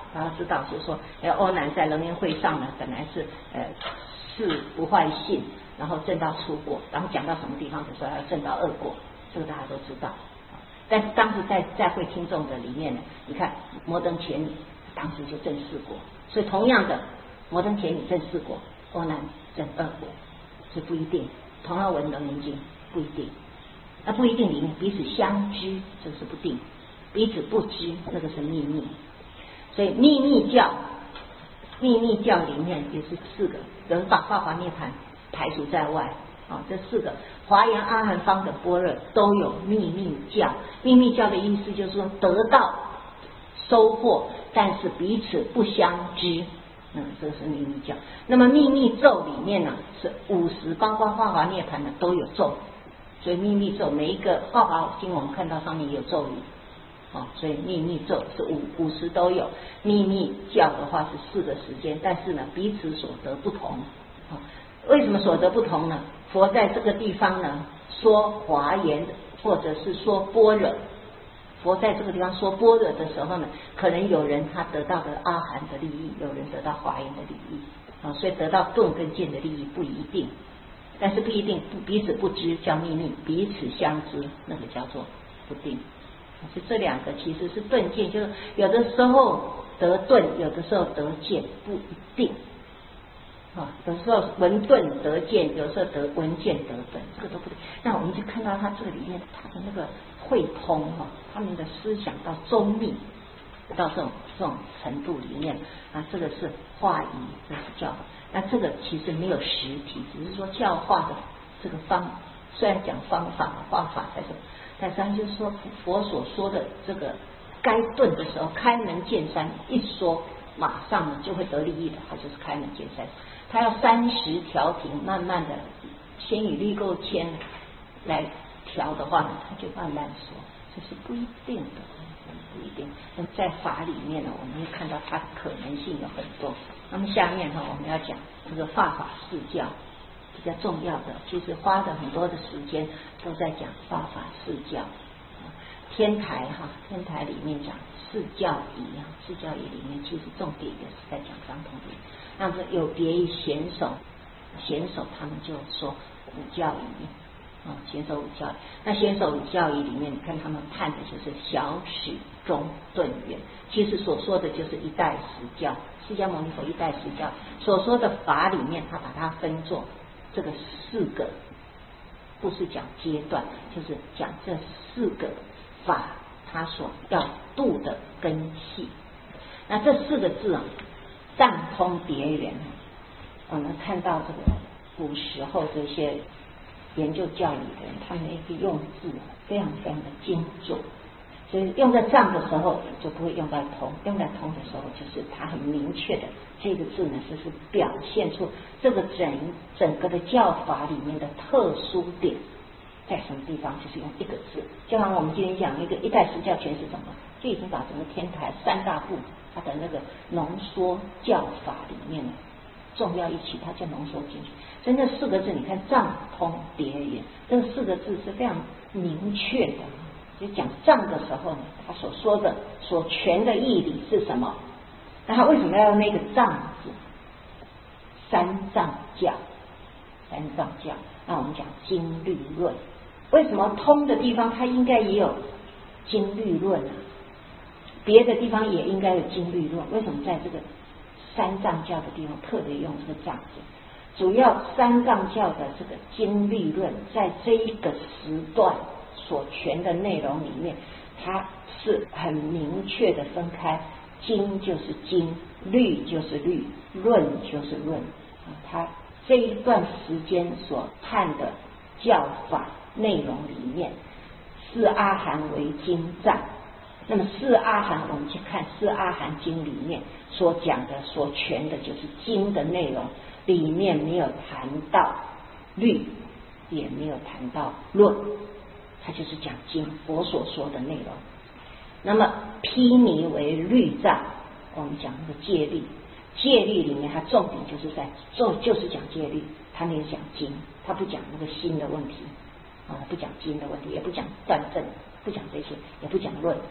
然后知道就是说，呃，欧南在楞严会上呢，本来是呃是不坏性，然后证到初果，然后讲到什么地方的时候要证到二果，这个大家都知道。但是当时在在会听众的里面呢，你看摩登伽女当时就证四果，所以同样的摩登伽女证四果，欧南证二果，所以不一定。同样文楞严经不一定，那不一定里面彼此相知，这是不定；彼此不知，那个是秘密。所以秘密教，秘密教里面也是四个，有人把法华涅盘排除在外啊。这四个华严阿含方的般若都有秘密教。秘密教的意思就是说得到收获，但是彼此不相知。嗯，这是秘密教。那么秘密咒里面呢，是五十，包括法华涅盘的都有咒，所以秘密咒每一个法华经我们看到上面有咒语，哦，所以秘密咒是五五十都有。秘密教的话是四个时间，但是呢彼此所得不同。哦，为什么所得不同呢？佛在这个地方呢说华严，或者是说般若。佛在这个地方说般若的时候呢，可能有人他得到的阿含的利益，有人得到华严的利益啊，所以得到顿跟见的利益不一定，但是不一定彼此不知叫秘密，彼此相知那个叫做不定。所以这两个其实是顿见，就是有的时候得顿，有的时候得见，不一定啊，有时候闻顿得见，有时候得闻见得顿，这个都不对。那我们就看到他这个里面他的那个会通哈，他们的思想到周密到这种这种程度里面啊，这个是化仪，这是教法。那这个其实没有实体，只是说教化的这个方，虽然讲方法方法才是，但是他就是说佛所说的这个该顿的时候，开门见山一说，马上呢就会得利益的，他就是开门见山。他要三十调停，慢慢的先以律垢牵来调的话呢，他就慢慢说，这是不一定的，不一定。那么在法里面呢，我们会看到它的可能性有很多。那么下面呢，我们要讲这个法法四教比较重要的，其实花的很多的时间都在讲法法四教。天台哈，天台里面讲四教仪啊，四教仪里面其实重点也是在讲相同的。那么有别于显手，显手他们就说五教仪啊，显手五教仪。那显手五教仪里面，你看他们判的就是小始中顿圆，其实所说的就是一代十教。释迦牟尼佛一代十教所说的法里面，他把它分作这个四个，不是讲阶段，就是讲这四个法他所要度的根器。那这四个字啊，藏通别圆，我们看到这个古时候这些研究教理的人，他们一个用字非常非常的精准，所以用在藏的时候就不会用在通，用在通的时候就是它很明确的这个字呢，就是表现出这个整整个的教法里面的特殊点在什么地方，就是用一个字。就像我们今天讲一个一代十教全是什么，就已经把整个天台三大部它的那个浓缩教法里面重要一起，它就浓缩进去。所以那四个字，你看藏通别圆，这四个字是非常明确的。就讲藏的时候呢，他所说的所全的义理是什么？那他为什么要用那个藏字？三藏教，三藏教。那我们讲经律论，为什么通的地方它应该也有经律论啊？别的地方也应该有经律论，为什么在这个三藏教的地方特别用这个藏字？主要三藏教的这个经律论，在这一个时段所全的内容里面，它是很明确的分开，经就是经，律就是律，论就是论。它这一段时间所判的教法内容里面，四阿含为经藏。那么四阿含，我们去看四阿含经里面所讲的所全的就是经的内容，里面没有谈到律，也没有谈到论，它就是讲经佛所说的内容。那么毗尼为律藏，我们讲那个戒律，戒律里面它重点就是在就就是讲戒律，它没有讲经，它不讲那个心的问题啊，不讲经的问题，也不讲断证，不讲这些，也不讲论。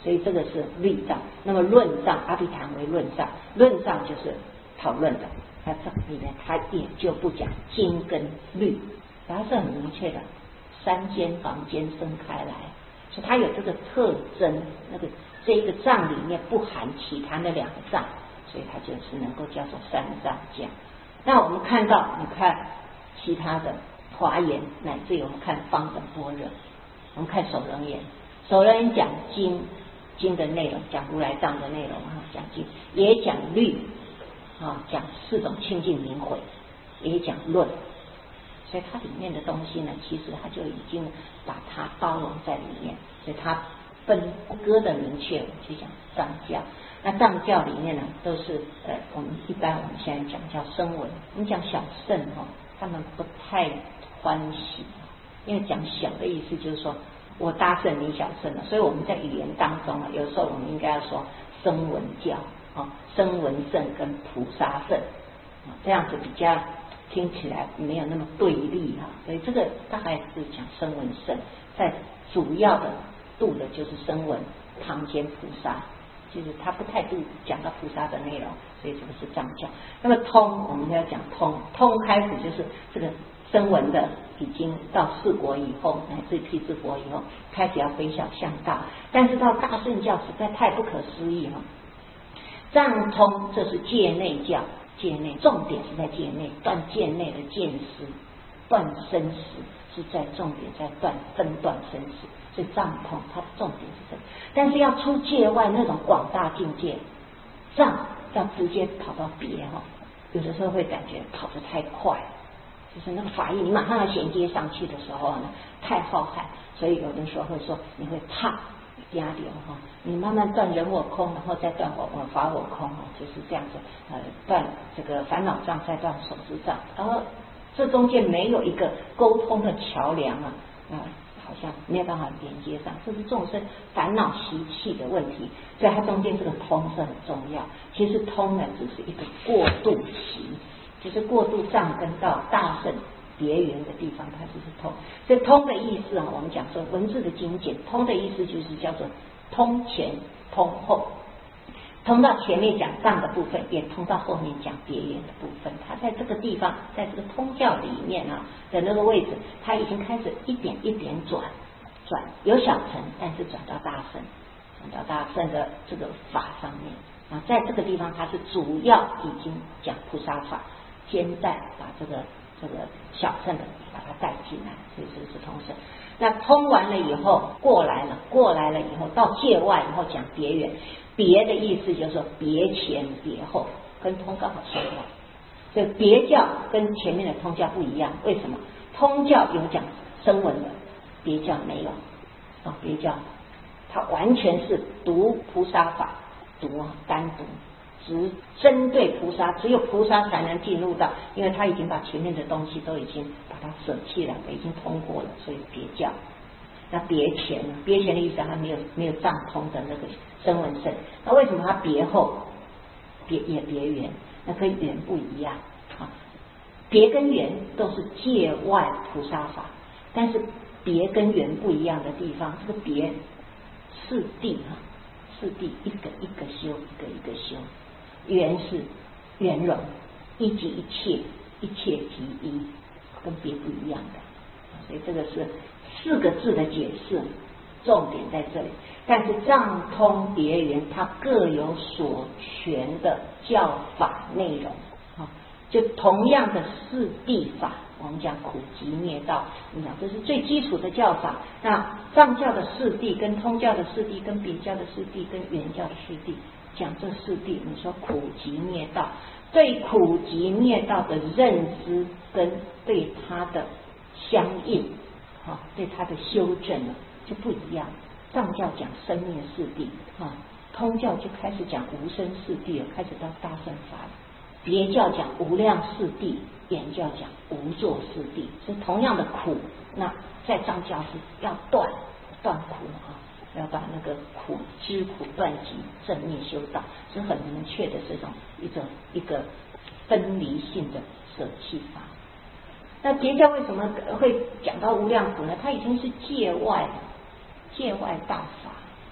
所以这个是律藏。那么论藏，阿毗昙为论藏，论藏就是讨论的，它这里面它也就不讲经跟律，它是很明确的，三间房间分开来，所以它有这个特征。那个这一个藏里面不含其他那两个藏，所以它就是能够叫做三藏讲。那我们看到，你看其他的华严，乃至于我们看方等般若，我们看首楞严，首楞严讲经，经的内容讲如来藏的内容啊，讲经也讲律啊，讲四种清净明慧，也讲论，所以它里面的东西呢，其实它就已经把它包容在里面，所以它分割的明确。我们去讲藏教，那藏教里面呢，都是呃，我们一般我们现在讲叫声闻，我们讲小乘哈，他们不太欢喜，因为讲小的意思就是说我大乘你小乘了，所以我们在语言当中啊，有时候我们应该要说声闻教啊，声闻乘跟菩萨乘，这样子比较听起来没有那么对立哈，所以这个大概是讲声闻乘，在主要的度的就是声闻旁兼菩萨，就是他不太度讲到菩萨的内容，所以这个是藏教。那么通我们要讲通，通开始就是这个声闻的已经到四国以后，乃至辟支佛以后，开始要飞小向大，但是到大乘教实在太不可思议哈。藏通这是界内教，界内重点是在界内，断界内的见思，断生死是在重点在断分断生死，所以藏通它的重点是这个。但是要出界外那种广大境界，藏要直接跑到别哈，有的时候会感觉跑得太快，就是那个法义你马上要衔接上去的时候呢，太浩瀚，所以有的时候会说你会怕压流哈，你慢慢断人我空，然后再断我我法我空哈，就是这样子呃断这个烦恼障，再断手执障，然后这中间没有一个沟通的桥梁啊啊、呃，好像没有办法连接上，这是众生烦恼习气的问题，所以它中间这个通是很重要。其实通呢只是一个过渡期，就是过渡藏根到大乘别圆的地方，它就是通。所以通的意思啊，我们讲说文字的精简，通的意思就是叫做通前通后，通到前面讲藏的部分，也通到后面讲别圆的部分。它在这个地方，在这个通教里面啊的那个位置，它已经开始一点一点转转，有小乘，但是转到大乘，转到大乘的这个法上面啊，在这个地方它是主要已经讲菩萨法，兼带把这个这个小乘的把它带进来，所以这是通胜。那通完了以后，过来了，过来了以后，到界外以后讲别圆，别的意思就是说别前别后，跟通刚好相反。所以别教跟前面的通教不一样，为什么？通教有讲声闻的，别教没有啊，别教它完全是读菩萨法，读单独。只针对菩萨，只有菩萨才能进入到，因为他已经把前面的东西都已经把它舍弃了，已经通过了，所以别教。那别前呢？别前的意思他没有没有藏通的那个声闻乘，那为什么他别后别也别圆？那跟圆不一样啊。别跟圆都是界外菩萨法，但是别跟圆不一样的地方，这个别四谛哈，四谛一个一个修，一个一个修。圆是圆融，一即一切，一切即一，跟别不一样的，所以这个是四个字的解释，重点在这里。但是藏通别圆，它各有所权的教法内容，就同样的四谛法，我们讲苦集灭道，我们讲这是最基础的教法。那藏教的四谛跟通教的四谛跟别教的四谛跟圆教的四谛，讲这四谛，你说苦集灭道，对苦集灭道的认知跟对它的相应，哈，对它的修正呢就不一样。藏教讲生灭四谛，哈，通教就开始讲无生四谛了，开始到大乘法了。别教讲无量四谛，圆教讲无作四谛，是同样的苦。那在藏教是要断断苦啊。要把那个苦知苦断集正灭修道，是很明确的这种一种一个分离性的舍弃法。那别教为什么会讲到无量苦呢？它已经是界外界外大法，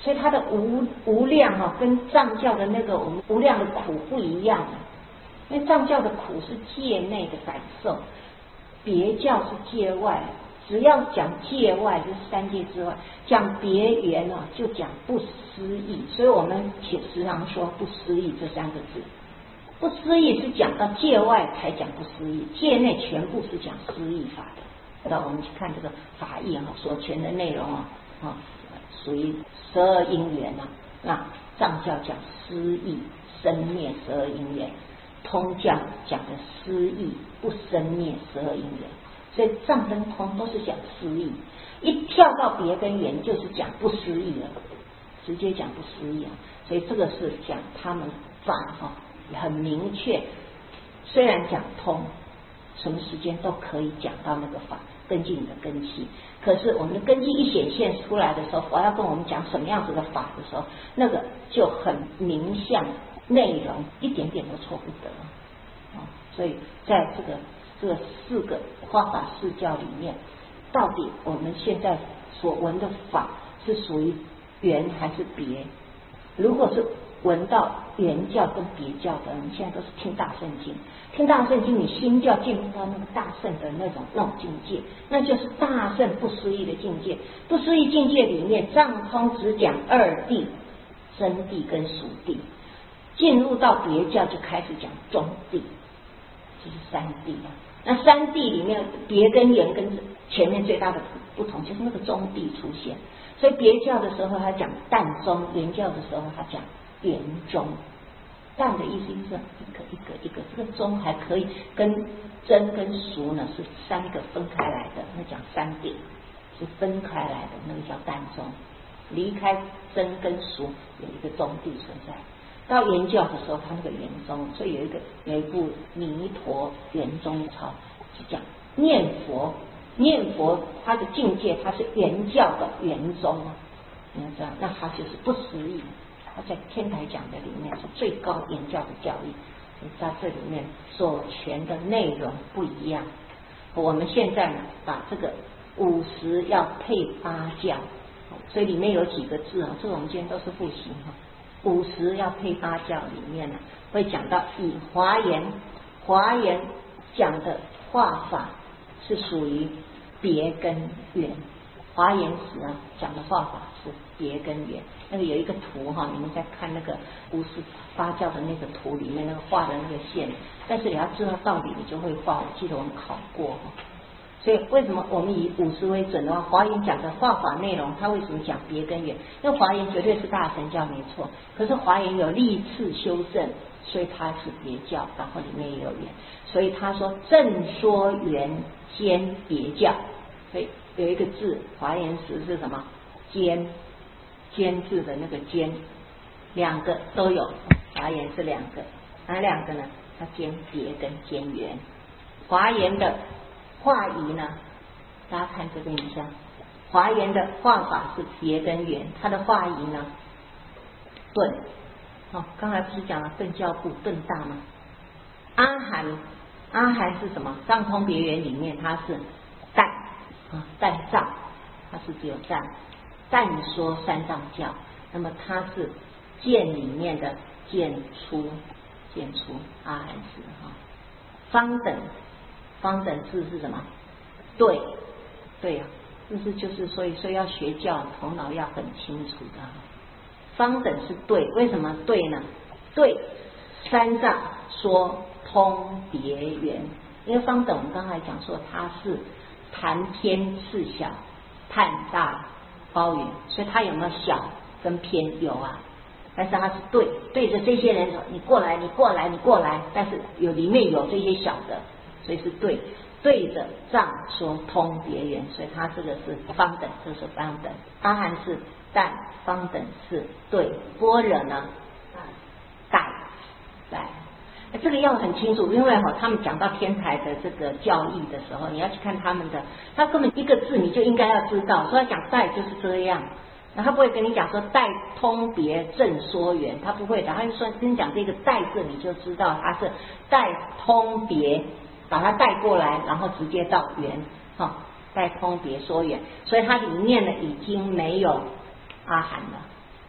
所以它的无无量哈、哦，跟藏教的那个我们无量的苦不一样啊。因为藏教的苦是界内的感受，别教是界外。只要讲界外，就是三界之外，讲别缘啊，就讲不思议。所以我们时常说不思议这三个字。不思议是讲到界外才讲不思议，界内全部是讲思议法的。那我们去看这个法义啊，所全的内容啊，啊，属于十二因缘啊。那藏教讲思义生灭十二因缘，通教讲的思义不生灭十二因缘。所以藏跟通都是讲思义，一跳到别跟缘就是讲不思议了，直接讲不思议啊。所以这个是讲他们法哈、哦、很明确，虽然讲通，什么时间都可以讲到那个法，根据你的根器。可是我们的根器一显现出来的时候，佛要跟我们讲什么样子的法的时候，那个就很明向，内容一点点都错不得啊、哦。所以在这个。这四个化法四教里面，到底我们现在所闻的法是属于缘还是别？如果是闻到缘教跟别教的，我们现在都是听大圣经，听大圣经，你心就要进入到那个大圣的那种那种境界，那就是大圣不思议的境界。不思议境界里面，藏通只讲二谛、真谛跟俗谛，进入到别教就开始讲中谛，就是三谛啊。那三谛里面，别跟缘跟前面最大的不同就是那个中谛出现。所以别教的时候他讲淡中，缘教的时候他讲缘中。淡的意思就是一个一个一个，这个中还可以跟真跟俗呢是三个分开来的，那讲三谛是分开来的，那个叫淡中。离开真跟俗有一个中谛存在。到圆教的时候，他那个圆中，所以有一个有一部弥陀圆中抄，是讲念佛，念佛他的境界，他是圆教的圆中，你要知道，那他就是不思议。他在天台讲的里面是最高圆教的教义，在这里面所全的内容不一样。我们现在呢，把这个五十要配八教，所以里面有几个字啊，这个我们今天都是复习哈。五十要配八教里面呢，会讲到以华严，华严讲的化法是属于别跟缘，华严时啊讲的化法是别跟缘。那个有一个图哈，你们在看那个五十八教的那个图里面那个画的那个线，但是你要知道道理，你就会画。我记得我们考过哈。所以为什么我们以五十为准的话，华严讲的化法内容，它为什么讲别跟缘？因为华严绝对是大乘教没错，可是华严有历次修正，所以它是别教，然后里面也有缘，所以他说正说缘兼别教，所以有一个字华严时是什么？兼，兼字的那个兼，两个都有，华严是两个，哪两个呢？它兼别跟兼缘。华严的化仪呢，大家看这个影像，华严的化法是别跟缘，它的化仪呢顿，好、哦，刚才不是讲了顿教部顿大吗？阿含，阿含是什么？藏通别缘里面它是淡啊，淡藏，它是只有淡，淡说三藏教，那么它是见里面的见出，见出阿含是哈、哦，方等。方等字是什么？对，对呀、啊，就是就是所以所以要学教，头脑要很清楚的。方等是对，为什么对呢？对，三藏说通别缘，因为方等我们刚才讲说它是谈偏次小，探大包圆，所以它有没有小跟偏？有啊，但是它是对对着这些人说你过来，你过来，你过来，但是有里面有这些小的。所以是对对着藏说通别缘，所以它这个是方等，这是方等。阿含是淡，方等是对，般若呢淡淡。这个要很清楚，因为哈、哦，他们讲到天台的这个教义的时候，你要去看他们的，他根本一个字你就应该要知道，说他讲带就是这样，那他不会跟你讲说带通别正说缘，他不会的，他就说跟你讲这个带字，你就知道他是带通别。把它带过来，然后直接到缘，哈、哦，带通别说缘，所以它里面呢已经没有阿含了，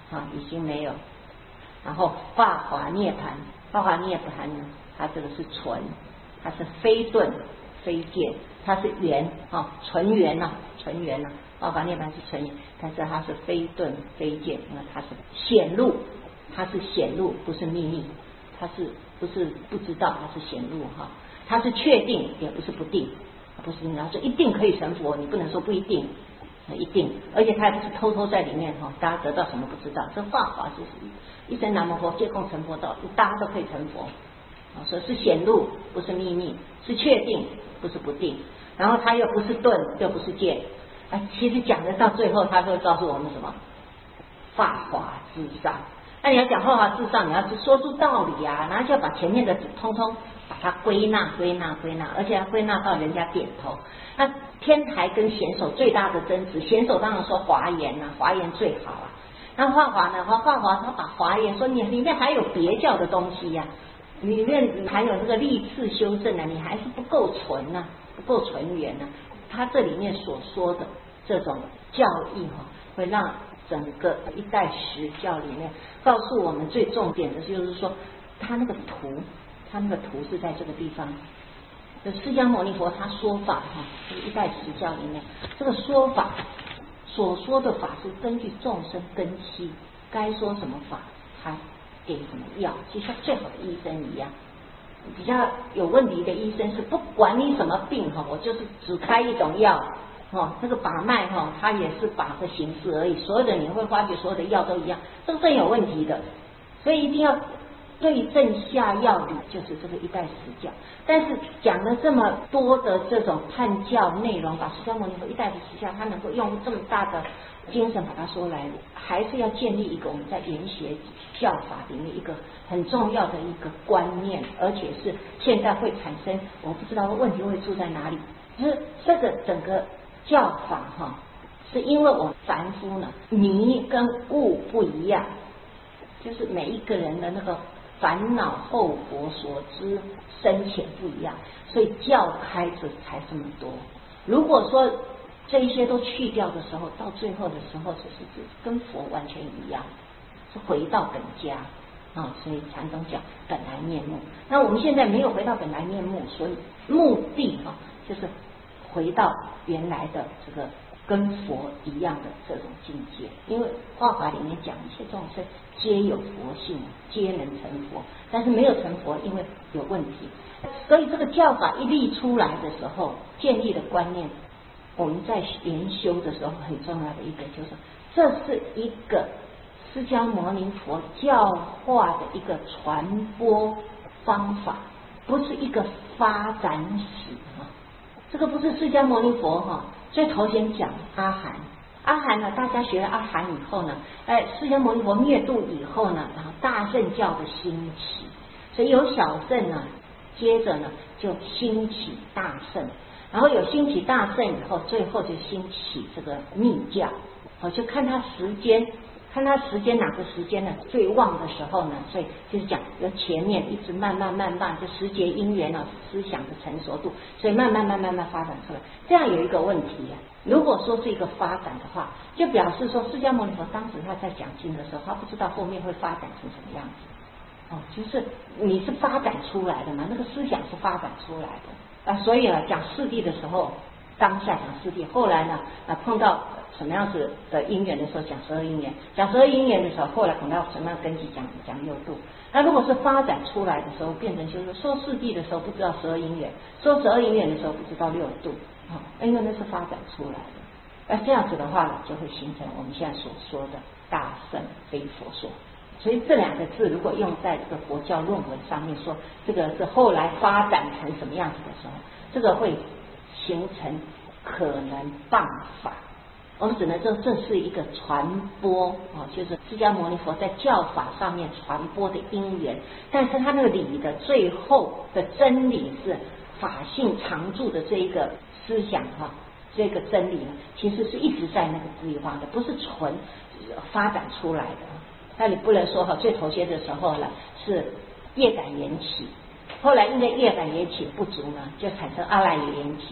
啊，已经没有。然后法华涅盘，法华涅盘呢，它这个是纯，它是非顿非见，它是圆啊，纯圆呐，纯圆呐。法华涅盘是纯圆，但是它是非顿非见，那它是显露，它是显露，不是秘密，它是不是不知道，它是显露哈，它是确定，也不是不定，不是你要说一定可以成佛，你不能说不一定。一定，而且他也不是偷偷在里面哈，大家得到什么不知道。这法华就是一声南无佛，皆空成佛道，大家都可以成佛。所以是显露，不是秘密，是确定，不是不定。然后他又不是顿，又不是见。啊，其实讲的到最后，他会告诉我们什么？法华至上。那你要讲法华至上，你要说出道理啊，然后就要把前面的通通把它归纳、归纳、归纳，而且要归纳到人家点头。那天台跟显手最大的争执，显手当然说华严啊，华严最好啊。那法华呢？法华他把华严说你里面还有别教的东西呀、啊，里面还有这个历次修正啊，你还是不够纯啊，不够纯元啊。他这里面所说的这种教义哈、啊，会让整个一代十教里面告诉我们最重点的就是说，他那个图，他那个图是在这个地方。就释迦牟尼佛他说法哈，这个一代十教里面，这个说法所说的法是根据众生根器，该说什么法，他给什么药，就像最好的医生一样。比较有问题的医生是不管你什么病哈，我就是只开一种药哈，这个把脉哈，他也是把个形式而已，所有的你会发觉所有的药都一样，这个是有问题的，所以一定要对症下药理，就是这个一代十教。但是讲了这么多的这种判教内容，把释迦牟尼佛一代的十教，他能够用这么大的精神把它说来，还是要建立一个我们在研学教法里面一个很重要的一个观念，而且是现在会产生，我不知道问题会出在哪里，就是这个整个教法哈，是因为我们凡夫呢迷跟悟不一样，就是每一个人的那个烦恼后果所知深浅不一样，所以教开着才这么多。如果说这一些都去掉的时候，到最后的时候，就是跟佛完全一样，是回到本家啊。所以禅宗讲本来面目。那我们现在没有回到本来面目，所以目的哈、啊、就是回到原来的这个跟佛一样的这种境界。因为法华里面讲一切众生皆有佛性，皆能成佛，但是没有成佛，因为有问题。所以这个教法一立出来的时候，建立的观念，我们在研修的时候很重要的一个就是，这是一个释迦牟尼佛教化的一个传播方法，不是一个发展史哈。这个不是释迦牟尼佛哈，所以头先讲阿含，阿含呢，大家学了阿含以后呢，哎，释迦牟尼佛灭度以后呢，然后大乘教的兴起，所以有小乘呢，接着呢就兴起大乘。然后有兴起大乘以后，最后就兴起这个密教，我就看它时间，看它时间哪个时间呢最旺的时候呢，所以就是讲由前面一直慢慢慢慢就时节因缘啊，思想的成熟度，所以慢慢慢慢慢发展出来。这样有一个问题啊，如果说是一个发展的话，就表示说释迦牟尼佛当时他在讲经的时候，他不知道后面会发展成什么样子哦，就是你是发展出来的嘛，那个思想是发展出来的。啊，所以呢，讲四谛的时候，当下讲四谛，后来呢，啊碰到什么样子的因缘的时候讲十二因缘，讲十二因缘的时候，后来碰到什么样的根基讲讲六度。那如果是发展出来的时候，变成就是说四谛的时候不知道十二因缘，说十二因缘的时候不知道六度，啊，因为那是发展出来的。那这样子的话呢，就会形成我们现在所说的大乘非佛说。所以这两个字如果用在这个佛教论文上面说，这个是后来发展成什么样子的时候，这个会形成可能谤法。我们只能说这是一个传播啊，就是释迦牟尼佛在教法上面传播的因缘，但是他那个理的最后的真理是法性常住的这一个思想哈，这个真理呢，其实是一直在那个地方的，不是纯发展出来的。那你不能说哈，最头些的时候呢是业感缘起，后来因为业感缘起不足呢，就产生阿赖耶缘起，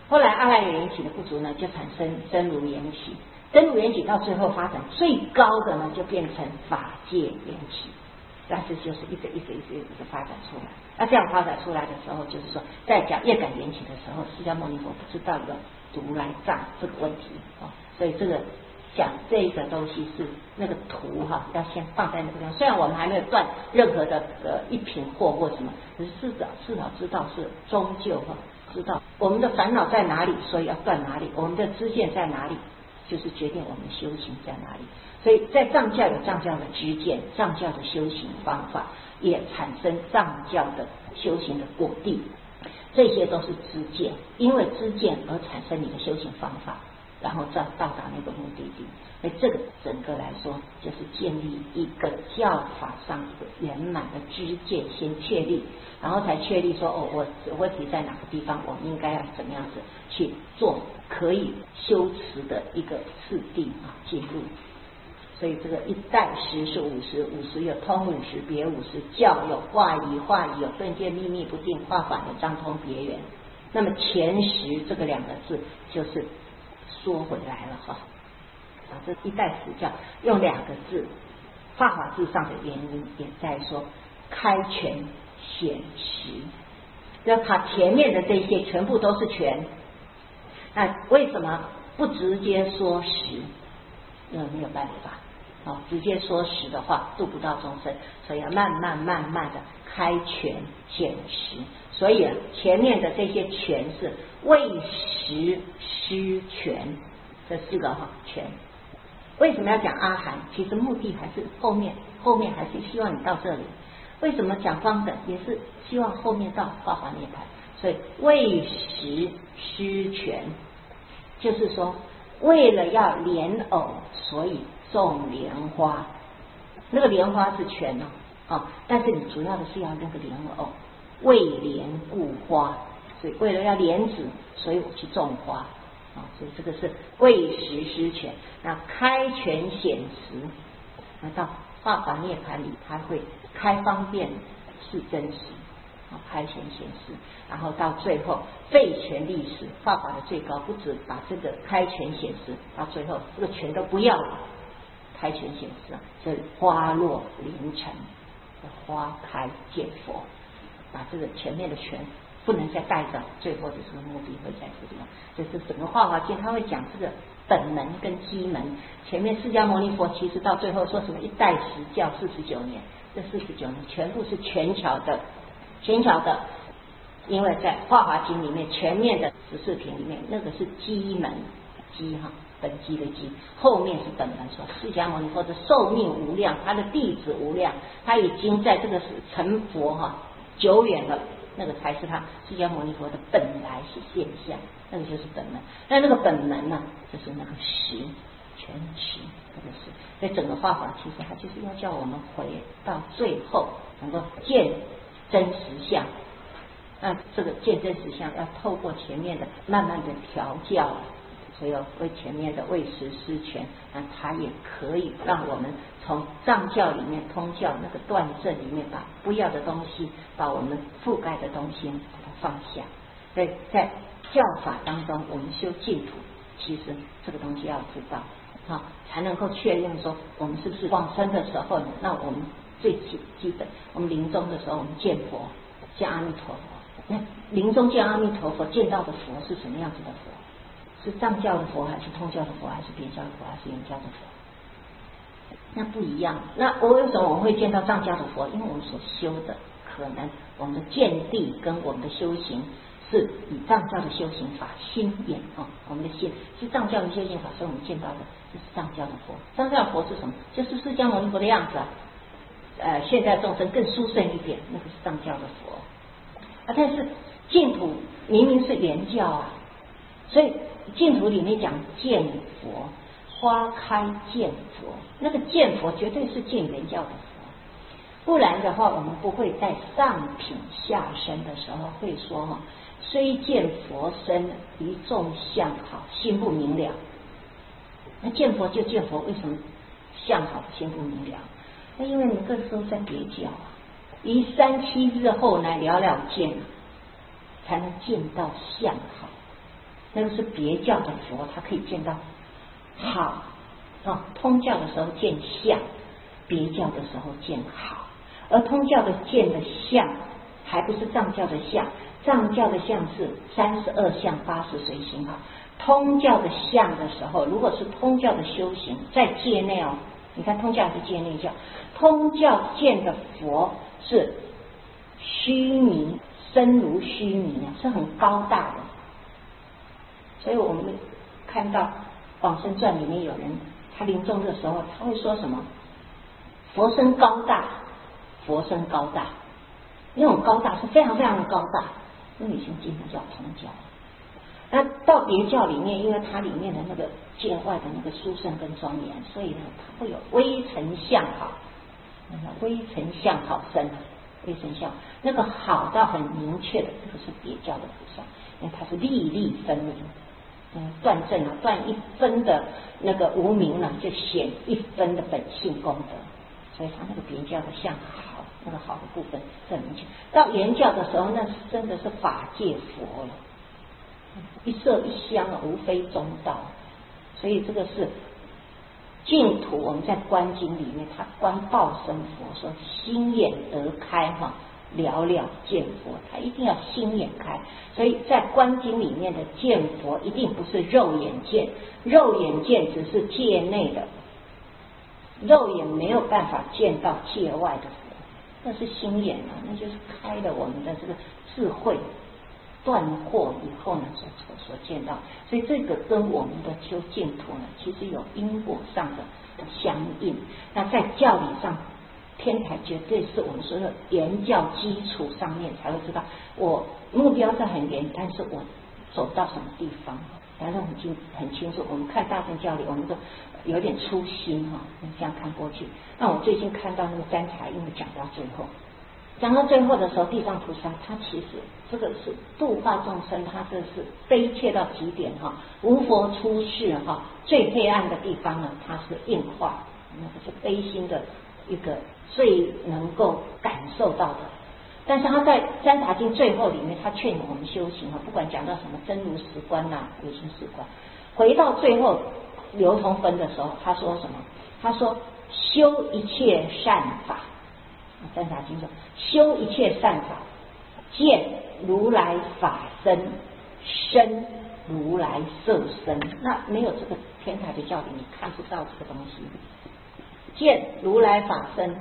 后来阿赖耶缘起的不足呢，就产生真如缘起，真如缘起到最后发展最高的呢，就变成法界缘起。但是就是一直一直一直一直发展出来。那这样发展出来的时候，就是说在讲业感缘起的时候，释迦牟尼佛不知道有如来藏这个问题啊、哦，所以这个讲这个东西是那个图哈，要先放在那个地方。虽然我们还没有断任何的呃一品货或什么，可是至少至少知道是终究哈，知道我们的烦恼在哪里，所以要断哪里；我们的知见在哪里，就是决定我们修行在哪里。所以在藏教有藏教的知见，藏教的修行方法，也产生藏教的修行的果地，这些都是知见，因为知见而产生你的修行方法，然后再到达那个目的地。所以这个整个来说，就是建立一个教法上一个圆满的知见先确立，然后才确立说哦，我问题在哪个地方，我们应该要怎么样子去做可以修持的一个次第啊进入。所以这个一代十是五十，五十有通五十，别五十，教有化仪，化仪有顿渐秘密不定，化法有张通别圆。那么前十这个两个字就是缩回来了哈。啊，这一代十教用两个字，法华字上的原因也在说开权显实，要它前面的这些全部都是权，那为什么不直接说实？因为没有办法。哦，直接说实的话度不到众生，所以要慢慢慢慢的开权显实。所以、啊、前面的这些权是为实施权，这四个哈权。为什么要讲阿含？其实目的还是后面，后面还是希望你到这里。为什么讲方等？也是希望后面到化华涅槃。所以为实施权，就是说为了要莲藕，所以种莲花，那个莲花是权哦，哦，但是你主要的是要那个莲藕，为莲故花，所以为了要莲子，所以我去种花啊、哦，所以这个是为实施权。那开权显实，那到化华涅槃里，它会开方便是真实，啊，开权显实，然后到最后废权立实，化法的最高不止把这个开权显实，到最后这个权都不要了。开权显示啊，这花落凌晨，花开见佛，把这个前面的权不能再带着，最后的这个目的会在这个地方。这是整个化华经，他会讲这个本门跟基门。前面释迦牟尼佛其实到最后说什么一代十教四十九年，这四十九年全部是全巧的，全巧的，因为在化华经里面全面的十四品里面，那个是基门，基哈。本机的机，后面是本门说，释迦牟尼佛的寿命无量，他的弟子无量，他已经在这个成佛哈久远了，那个才是他释迦牟尼佛的本来是现象，那个就是本门。那那个本门呢，就是那个实，全实，这个是。所以整个化法其实它就是要叫我们回到最后能够见真实相。那这个见真实相要透过前面的慢慢的调教。所以为前面的为实施权，那它也可以让我们从藏教里面通教那个断证里面，把不要的东西，把我们覆盖的东西把它放下。所以在教法当中，我们修净土，其实这个东西要知道，好、啊、才能够确认说我们是不是往生的时候呢？那我们最基基本，我们临终的时候，我们见佛，见阿弥陀佛。那临终见阿弥陀佛，见到的佛是什么样子的佛？是藏教的佛，还是通教的佛，还是别教的佛，还是原教的佛？那不一样。那我为什么我们会见到藏教的佛？因为我们所修的，可能我们的见地跟我们的修行是以藏教的修行法心眼啊，我们的心是藏教的修行法，所以我们见到的就是藏教的佛。藏教的佛是什么？就是释迦牟尼佛的样子啊。呃，现在众生更殊胜一点，那个是藏教的佛啊。但是净土明明是原教啊，所以净土里面讲见佛，花开见佛，那个见佛绝对是见原教的佛，不然的话，我们不会在上品下生的时候会说哈，虽见佛身，一众相好，心不明了。那见佛就见佛，为什么相好心不明了？那因为你这时候在别教啊，于三七日后来了了见，才能见到相好。 那个是别教的佛，他可以见到好啊。通教的时候见相，别教的时候见好。而通教的见的相，还不是藏教的相，藏教的相是三十二相八十随行好。通教的相的时候，如果是通教的修行，在界内哦，你看通教是界内教，通教见的佛是虚弥，身如虚弥啊，是很高大的。所以我们看到往生传里面有人，他临终的时候他会说什么？佛身高大，佛身高大，那种高大是非常非常的高大，那已经进入叫通教。那到别教里面，因为它里面的那个见外的那个殊胜跟庄严，所以呢，它会有微尘相好，微尘相好深，微尘相那个好到很明确的，这个是别教的菩萨，因为它是粒粒分明，嗯，断正啊，断一分的那个无明呢，就显一分的本性功德，所以它那个别教的相好，那个好的部分是很明确。到圆教的时候，那是真的是法界佛了。一色一香啊，无非中道。所以这个是净土。我们在观经里面，他观报身佛说心眼得开哈，了了见佛，他一定要心眼开。所以在观经里面的见佛，一定不是肉眼见，肉眼见只是界内的，肉眼没有办法见到界外的佛，那是心眼啊，那就是开了我们的这个智慧。断惑以后呢，所所所见到，所以这个跟我们的修净土呢，其实有因果上的相应。那在教理上，天台绝对是我们说的圆教基础上面才会知道，我目标是很圆，但是我走到什么地方，反正很清很清楚。我们看大乘教理，我们都有点粗心哈，这样看过去。那我最近看到那个三茶，因为讲到最后。讲到最后的时候，地藏菩萨他其实这个是度化众生，他这是悲切到极点哈，无佛出世哈，最黑暗的地方呢，他是应化，那个是悲心的一个最能够感受到的。但是他在三茶经最后里面，他劝我们修行哈，不管讲到什么真如实观呐、唯心实观，回到最后流通分的时候，他说什么？他说修一切善法。三茶经说修一切善法，见如来法身，生如来色身。那没有这个天台的教理，你看不到这个东西。见如来法身，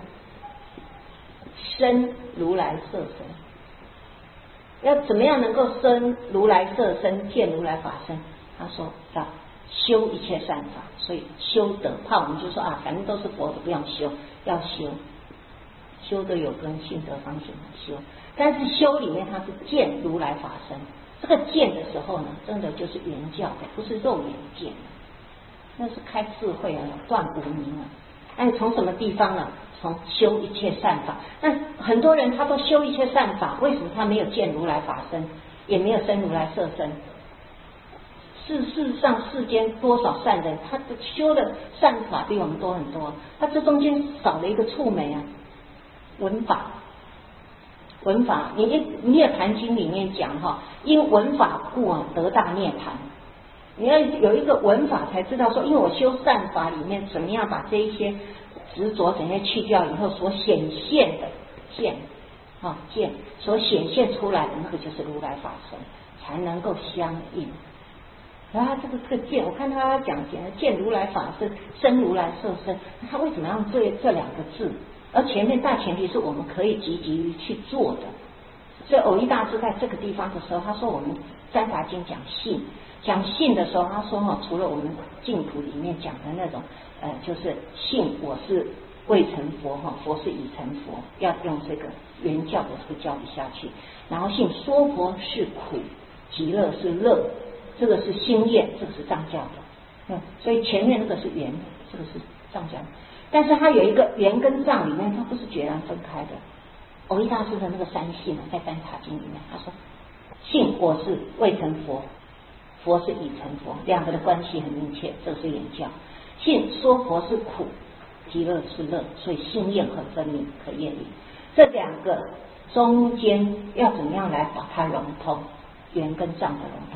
生如来色身。要怎么样能够生如来色身，见如来法身？他说要修一切善法，所以修德。怕我们就说啊，反正都是佛的，不用修，要修。修的有跟性德方行修，但是修里面它是见如来法身。这个见的时候呢，真的就是圆教的，不是肉眼见，那是开智慧啊，断无明啊。那你从什么地方呢？从修一切善法。那很多人他都修一切善法，为什么他没有见如来法身，也没有生如来色身？事事实上，世间多少善人，他修的善法比我们多很多，他这中间少了一个触媒啊。闻法，闻法，你《涅盘经》里面讲哈，因闻法故啊得大涅盘。你要有一个闻法，才知道说，因为我修善法里面怎么样把这一些执着怎样去掉以后，所显现的见啊见所显现出来的那个就是如来法身，才能够相应。然后这个这个见，我看他讲见见如来法身，生如来色身，他为什么要用这这两个字？而前面大前提是我们可以积极于去做的。所以藕益大师在这个地方的时候，他说我们三法经讲信，讲信的时候，他说哈，除了我们净土里面讲的那种呃，就是信我是未成佛哈，佛是已成佛，要用这个原教的这个教理下去。然后信说佛是苦，极乐是乐，这个是心验，这个是藏教的。嗯，所以前面那个是圆的，这个是藏教的。但是它有一个圆跟藏里面，它不是决然分开的。藕益大师的那个三信在三茶经里面，他说信我是未成佛，佛是已成佛，两个的关系很密切，这是原教。信说佛是苦，极乐是乐，所以心验很分明，可验明。这两个中间要怎么样来把它融通？圆跟藏的融通。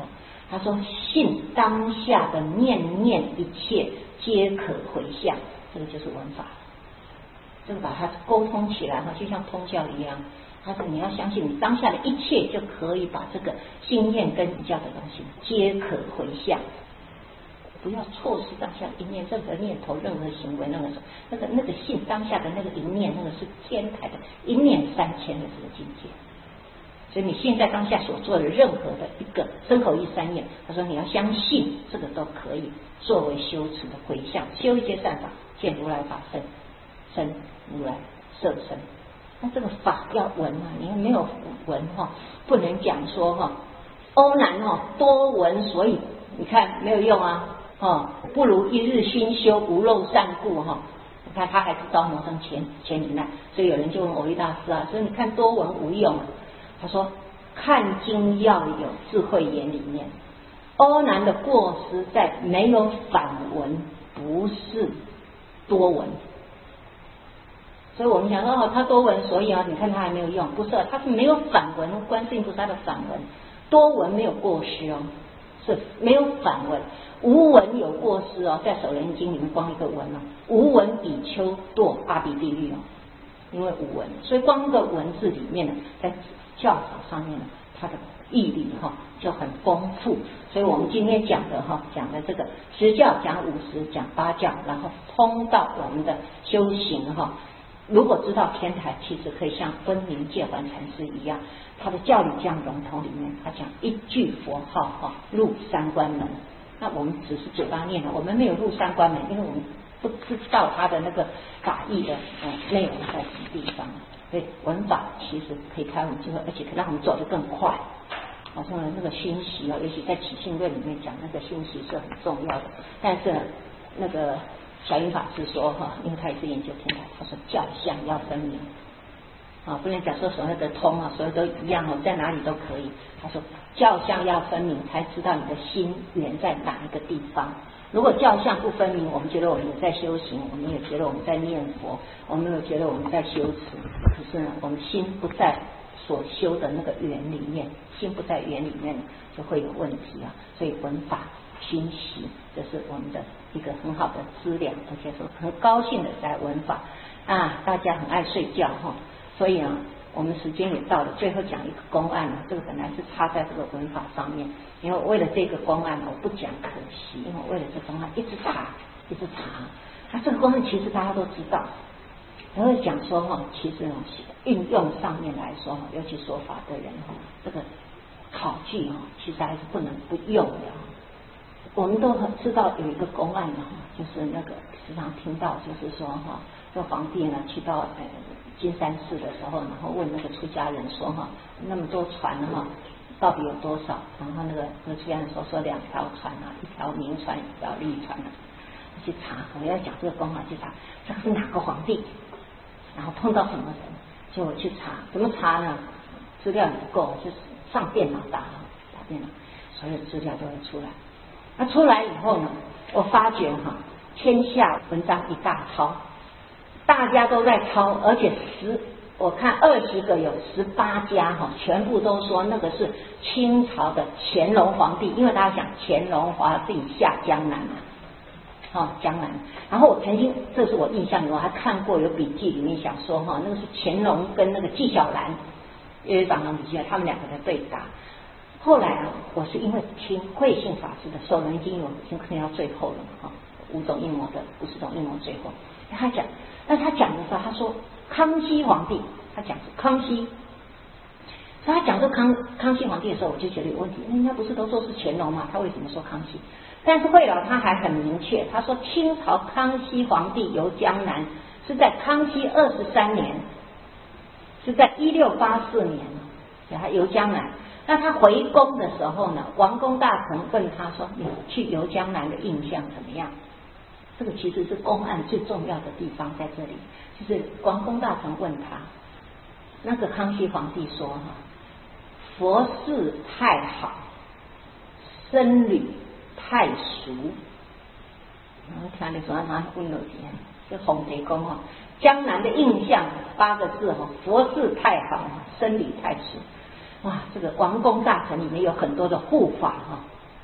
他说信当下的念念一切皆可回向，这个就是文法。这个把它沟通起来哈，就像通教一样。他说你要相信你当下的一切就可以把这个心念跟比较的东西皆可回向，不要错失当下一念，任何念头、任何行为，那个那个那个信当下的那个一念，那个是天台的一念三千的这个境界。所以你现在当下所做的任何的一个身口意三业，他说你要相信这个都可以作为修持的回向，修一些善法，见如来法身，身如来色身。那这个法要闻啊，你没有闻哈，不能讲说哈，欧难哈多闻，所以你看没有用啊，哦，不如一日熏修，无漏善故哈。你看他还是招魔生千千里难，所以有人就问藕益大师啊，所以你看多闻无用啊。他说看经要有智慧眼里面，欧难的过失在没有反闻，不是多闻。所以我们讲说哦，他多闻，所以啊，你看他还没有用，不是，他是没有反闻，观世音菩萨的反闻，多闻没有过失哦，是没有反闻，无闻有过失哦，在《首楞经》里面光一个闻哦，无闻比丘堕阿鼻地狱哦，因为无闻，所以光一个文字里面呢，在教法上面呢，它的义理哈就很丰富。所以我们今天讲的哈，讲的这个十教讲五十，讲八教，然后通到我们的修行哈。如果知道天台，其实可以像分明戒还禅师一样，他的教理讲笼统里面，他讲一句佛号哈入三关门。那我们只是嘴巴念了，我们没有入三关门，因为我们不知道他的那个法义的呃内容在什么地方。所以文法其实可以开我们智慧，而且可以让我们走得更快。好像那个熏习啊，尤其在起信论里面讲那个熏习是很重要的。但是呢，那个小云法师说哈，因为他也是研究天台，他说教相要分明啊，不能讲说所有的通啊，所有都一样哦，在哪里都可以。他说教相要分明，才知道你的心缘在哪一个地方。如果教相不分明，我们觉得我们也在修行，我们也觉得我们在念佛，我们也觉得我们在修持，可是呢，我们心不在所修的那个缘里面，心不在缘里面，就会有问题啊。所以文法熏习，这是我们的一个很好的资粮，而且说很高兴的在文法啊，大家很爱睡觉哈，所以啊。我们时间也到了，最后讲一个公案啊，这个本来是插在这个文法上面，因为为了这个公案我不讲可惜，因为为了这个公案一直查一直查，那这个公案其实大家都知道，然后讲说哈，其实运用上面来说，尤其说法的人哈，这个考据哈，其实还是不能不用的。我们都很知道有一个公案哈，就是那个时常听到，就是说哈，这皇帝呢去到呃金山寺的时候，然后问那个出家人说哈，那么多船哈，到底有多少？然后那个那个出家人说说两条船啊，一条明船，一条利船啊。去查，我要讲这个公案去查，这个是哪个皇帝？然后碰到什么人？就我去查，怎么查呢？资料也不够，就是上电脑打打电脑，所有资料都会出来。那出来以后呢，我发觉哈，天下文章一大抄，大家都在抄，而且十我看二十个有十八家哈，全部都说那个是清朝的乾隆皇帝，因为大家想乾隆皇帝下江南嘛，哦江南。然后我曾经，这是我印象里我还看过有笔记里面想说哈，那个是乾隆跟那个纪晓岚，因为长长笔记他们两个在对打。后来啊，我是因为听慧信法师的《首楞经》，我已经听到最后了哈，五种阴谋的五十种阴谋最后，他讲，那他讲的时候，他说康熙皇帝，他讲是康熙，所以他讲这康康熙皇帝的时候，我就觉得有问题，人家不是都说是乾隆吗？他为什么说康熙？但是慧老他还很明确，他说清朝康熙皇帝游江南是在康熙二十三年，是在一六八四年，他游江南。那他回宫的时候呢，王公大臣问他说：“你去游江南的印象怎么样？”这个其实是公案最重要的地方在这里，就是王公大臣问他，那个康熙皇帝说：“哈，佛事太好，僧侣太俗。”然后听你说他问了几样，是洪贼公哈，江南的印象八个字哈，佛事太好，僧侣太俗。哇，这个王公大臣里面有很多的护法哈，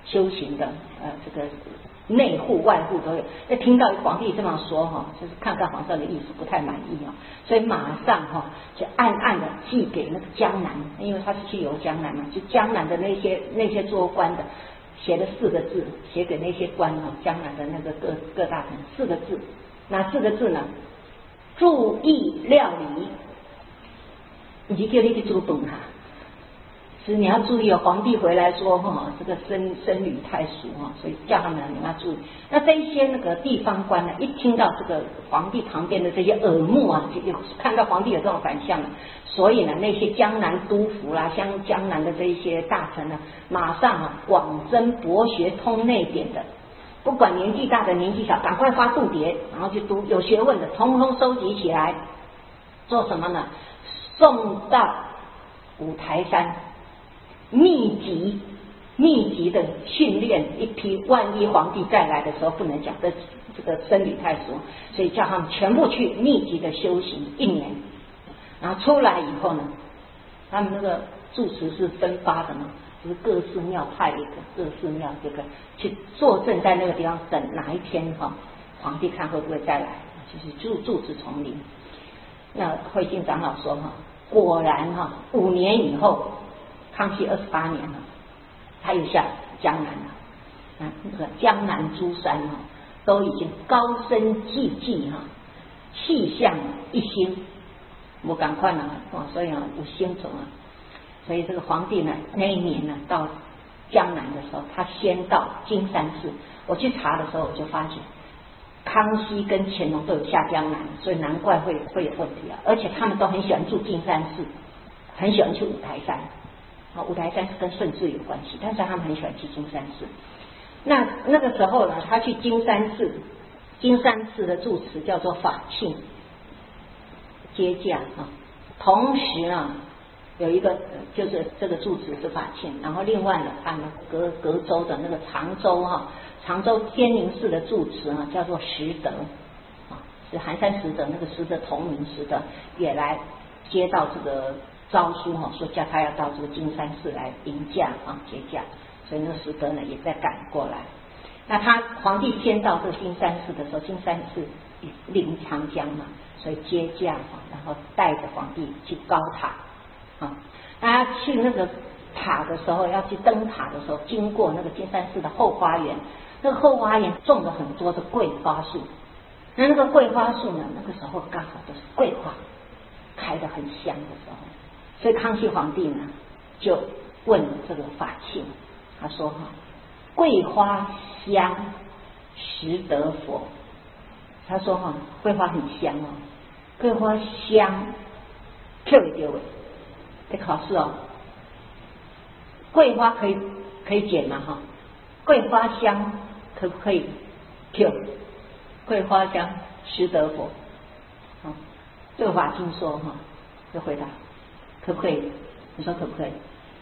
修行的呃这个内户外户都有。那听到皇帝这么说哈，就是看看皇上的意思不太满意啊，所以马上哈就暗暗的寄给那个江南，因为他是去游江南嘛，就江南的那些那些做官的写了四个字，写给那些官啊，江南的那个各各大臣四个字，哪四个字呢？注意料理，以及叫你去做饭哈。是你要注意哦，皇帝回来说哈，这个僧僧侣太俗哈，所以叫他们你要注意。那这一些那个地方官呢，一听到这个皇帝旁边的这些耳目啊，就有看到皇帝有这种反向了，所以呢，那些江南督府啦，像江南的这一些大臣呢，马上啊广征博学通内典的，不管年纪大的年纪小，赶快发度牒，然后去读有学问的，通通收集起来，做什么呢？送到五台山。密集密集的训练一批，万一皇帝再来的时候不能讲这这个僧侣太俗，所以叫他们全部去密集的修行一年，然后出来以后呢，他们那个住持是分发的嘛，就是各寺庙派一个，各寺庙这个去坐镇在那个地方，等哪一天哈、哦、皇帝看会不会再来，就是住住持丛林。那慧心长老说哈，果然哈、哦、五年以后。康熙二十八年了，他又下江南了。啊，那个江南诸山哈、哦，都已经高深寂寂哈，气象一新。我赶快了哦，所以啊，有新种啊。所以这个皇帝呢，那一年呢，到江南的时候，他先到金山寺。我去查的时候，我就发现康熙跟乾隆都有下江南，所以难怪会会有问题啊。而且他们都很喜欢住金山寺，很喜欢去五台山。啊，五台山是跟顺治有关系，但是他们很喜欢去金山寺。那那个时候呢，他去金山寺，金山寺的住持叫做法庆接驾啊。同时啊，有一个就是这个住持是法庆，然后另外呢，他们隔隔州的那个常州哈、啊，常州天宁寺的住持啊，叫做石德啊，是寒山石德，那个石德同名石德也来接到这个。诏书哈说叫他要到这个金山寺来迎驾啊接驾，所以那个石德呢也在赶过来。那他皇帝先到这个金山寺的时候，金山寺临长江嘛，所以接驾啊，然后带着皇帝去高塔啊。那他去那个塔的时候，要去登塔的时候，经过那个金山寺的后花园，那个后花园种了很多的桂花树。那那个桂花树呢，那个时候刚好都是桂花开得很香的时候。所以康熙皇帝呢，就问这个法庆，他说哈，桂花香，识得佛。他说哈，桂花很香哦，桂花香，跳一丢尾，在考试哦。桂花可以可以捡嘛哈？桂花香可不可以跳？桂花香，识得佛。啊，这个法庆说哈，就回答。可不可以？你说可不可以？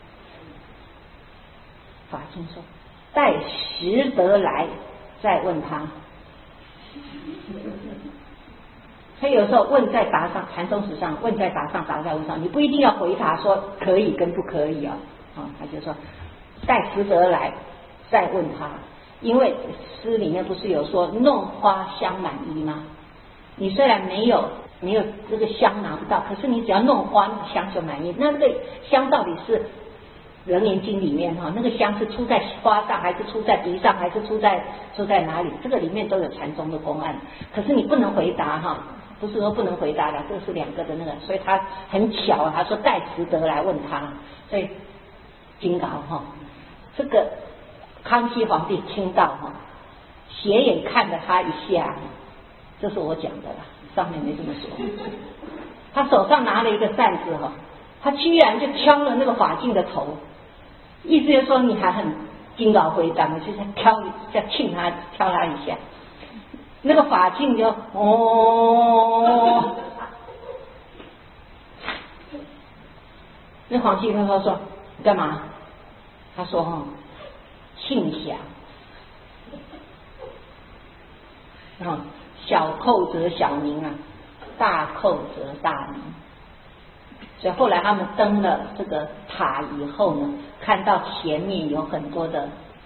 法庆说：“待识得来再问他。”所以有时候问在答上，禅宗史上问在答上，答在问上，你不一定要回答说可以跟不可以啊。啊，他就说待识得来再问他，因为诗里面不是有说弄花香满衣吗？你虽然没有。没有这个香拿不到，可是你只要弄花，那个香就满意。那这个香到底是《楞严经》里面哈，那个香是出在花上，还是出在鼻上，还是出在出在哪里？这个里面都有禅宗的公案，可是你不能回答哈，不是说不能回答的，这是两个的那个，所以他很巧，他说待识得来问他，所以金鳌哈，这个康熙皇帝听到哈，斜眼看了他一下，这是我讲的啦。上面没这么说，他手上拿了一个扇子哈，他居然就敲了那个法镜的头，意思就是说你还很金鳌回答，就是敲再庆他敲他一下，那个法镜就哦，那皇帝他说说你干嘛？他说哈，庆祥，然后。小寇则小名啊，大寇则大名。所以后来他们登了这个塔以后呢，看到前面有很多的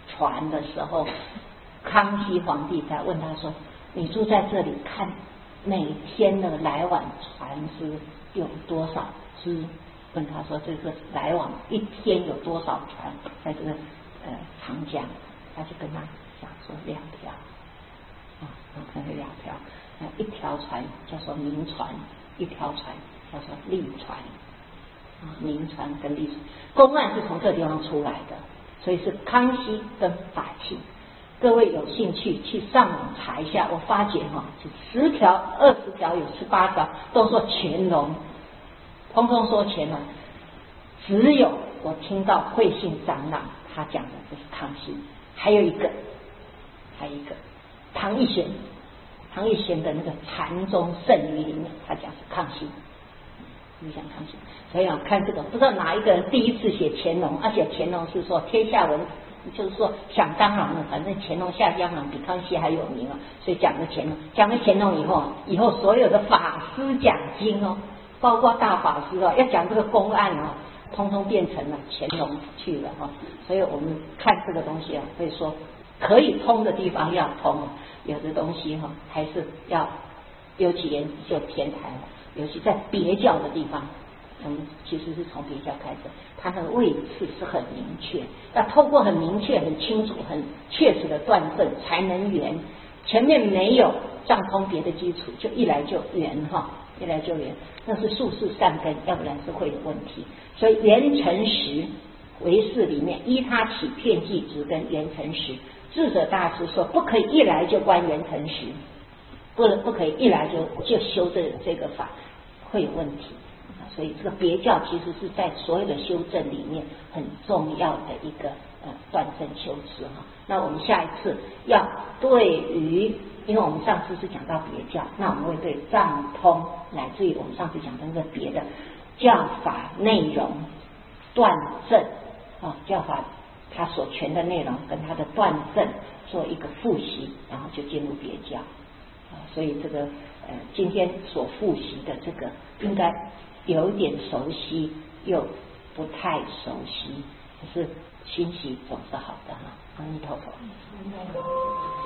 船的时候，康熙皇帝才问他说：“你住在这里，看每天的来往船只有多少只？”问他说：“这个来往一天有多少船在这个呃长江？”他就跟他讲说两条啊，可能两条。一条船叫做明船，一条船叫做利船啊，明船跟利船，公案是从这地方出来的，所以是康熙跟法庆。各位有兴趣去上网查一下，我发觉哈，就十条、二十条有十八条都说乾隆，通通说乾隆，只有我听到慧信长老他讲的这是康熙，还有一个，还有一个唐奕玄。唐奕玄的那个禅宗圣语里面，他讲是康熙，你讲康熙，所以啊，看这个不知道哪一个人第一次写乾隆，而且乾隆是说天下文，就是说想当然了，反正乾隆下江南比康熙还有名啊，所以讲了乾隆，讲了乾隆以后，以后所有的法师讲经哦，包括大法师哦，要讲这个公案哦，通通变成了乾隆去了哈，所以我们看这个东西啊，会说可以通的地方要通。有的东西哈，还是要尤其研究天台，尤其在别教的地方，我们其实是从别教开始，它的位次是很明确，要透过很明确、很清楚、很确实的断证才能圆。前面没有藏通别的基础，就一来就圆哈，一来就圆，那是术士善根，要不然是会有问题。所以圆成实唯识里面依他起片剂直跟圆成实。智者大师说，不可以一来就观圆成实，不不可以一来就就修这这个法，会有问题。所以这个别教其实是在所有的修正里面很重要的一个呃断证修持哈。那我们下一次要对于，因为我们上次是讲到别教，那我们会对藏通乃至于我们上次讲的那个别的教法内容断证啊，教法它所全的内容跟它的断证做一个复习，然后就进入别教啊。所以这个呃今天所复习的这个应该有点熟悉，又不太熟悉，可是熏习总是好的哈。阿弥陀佛。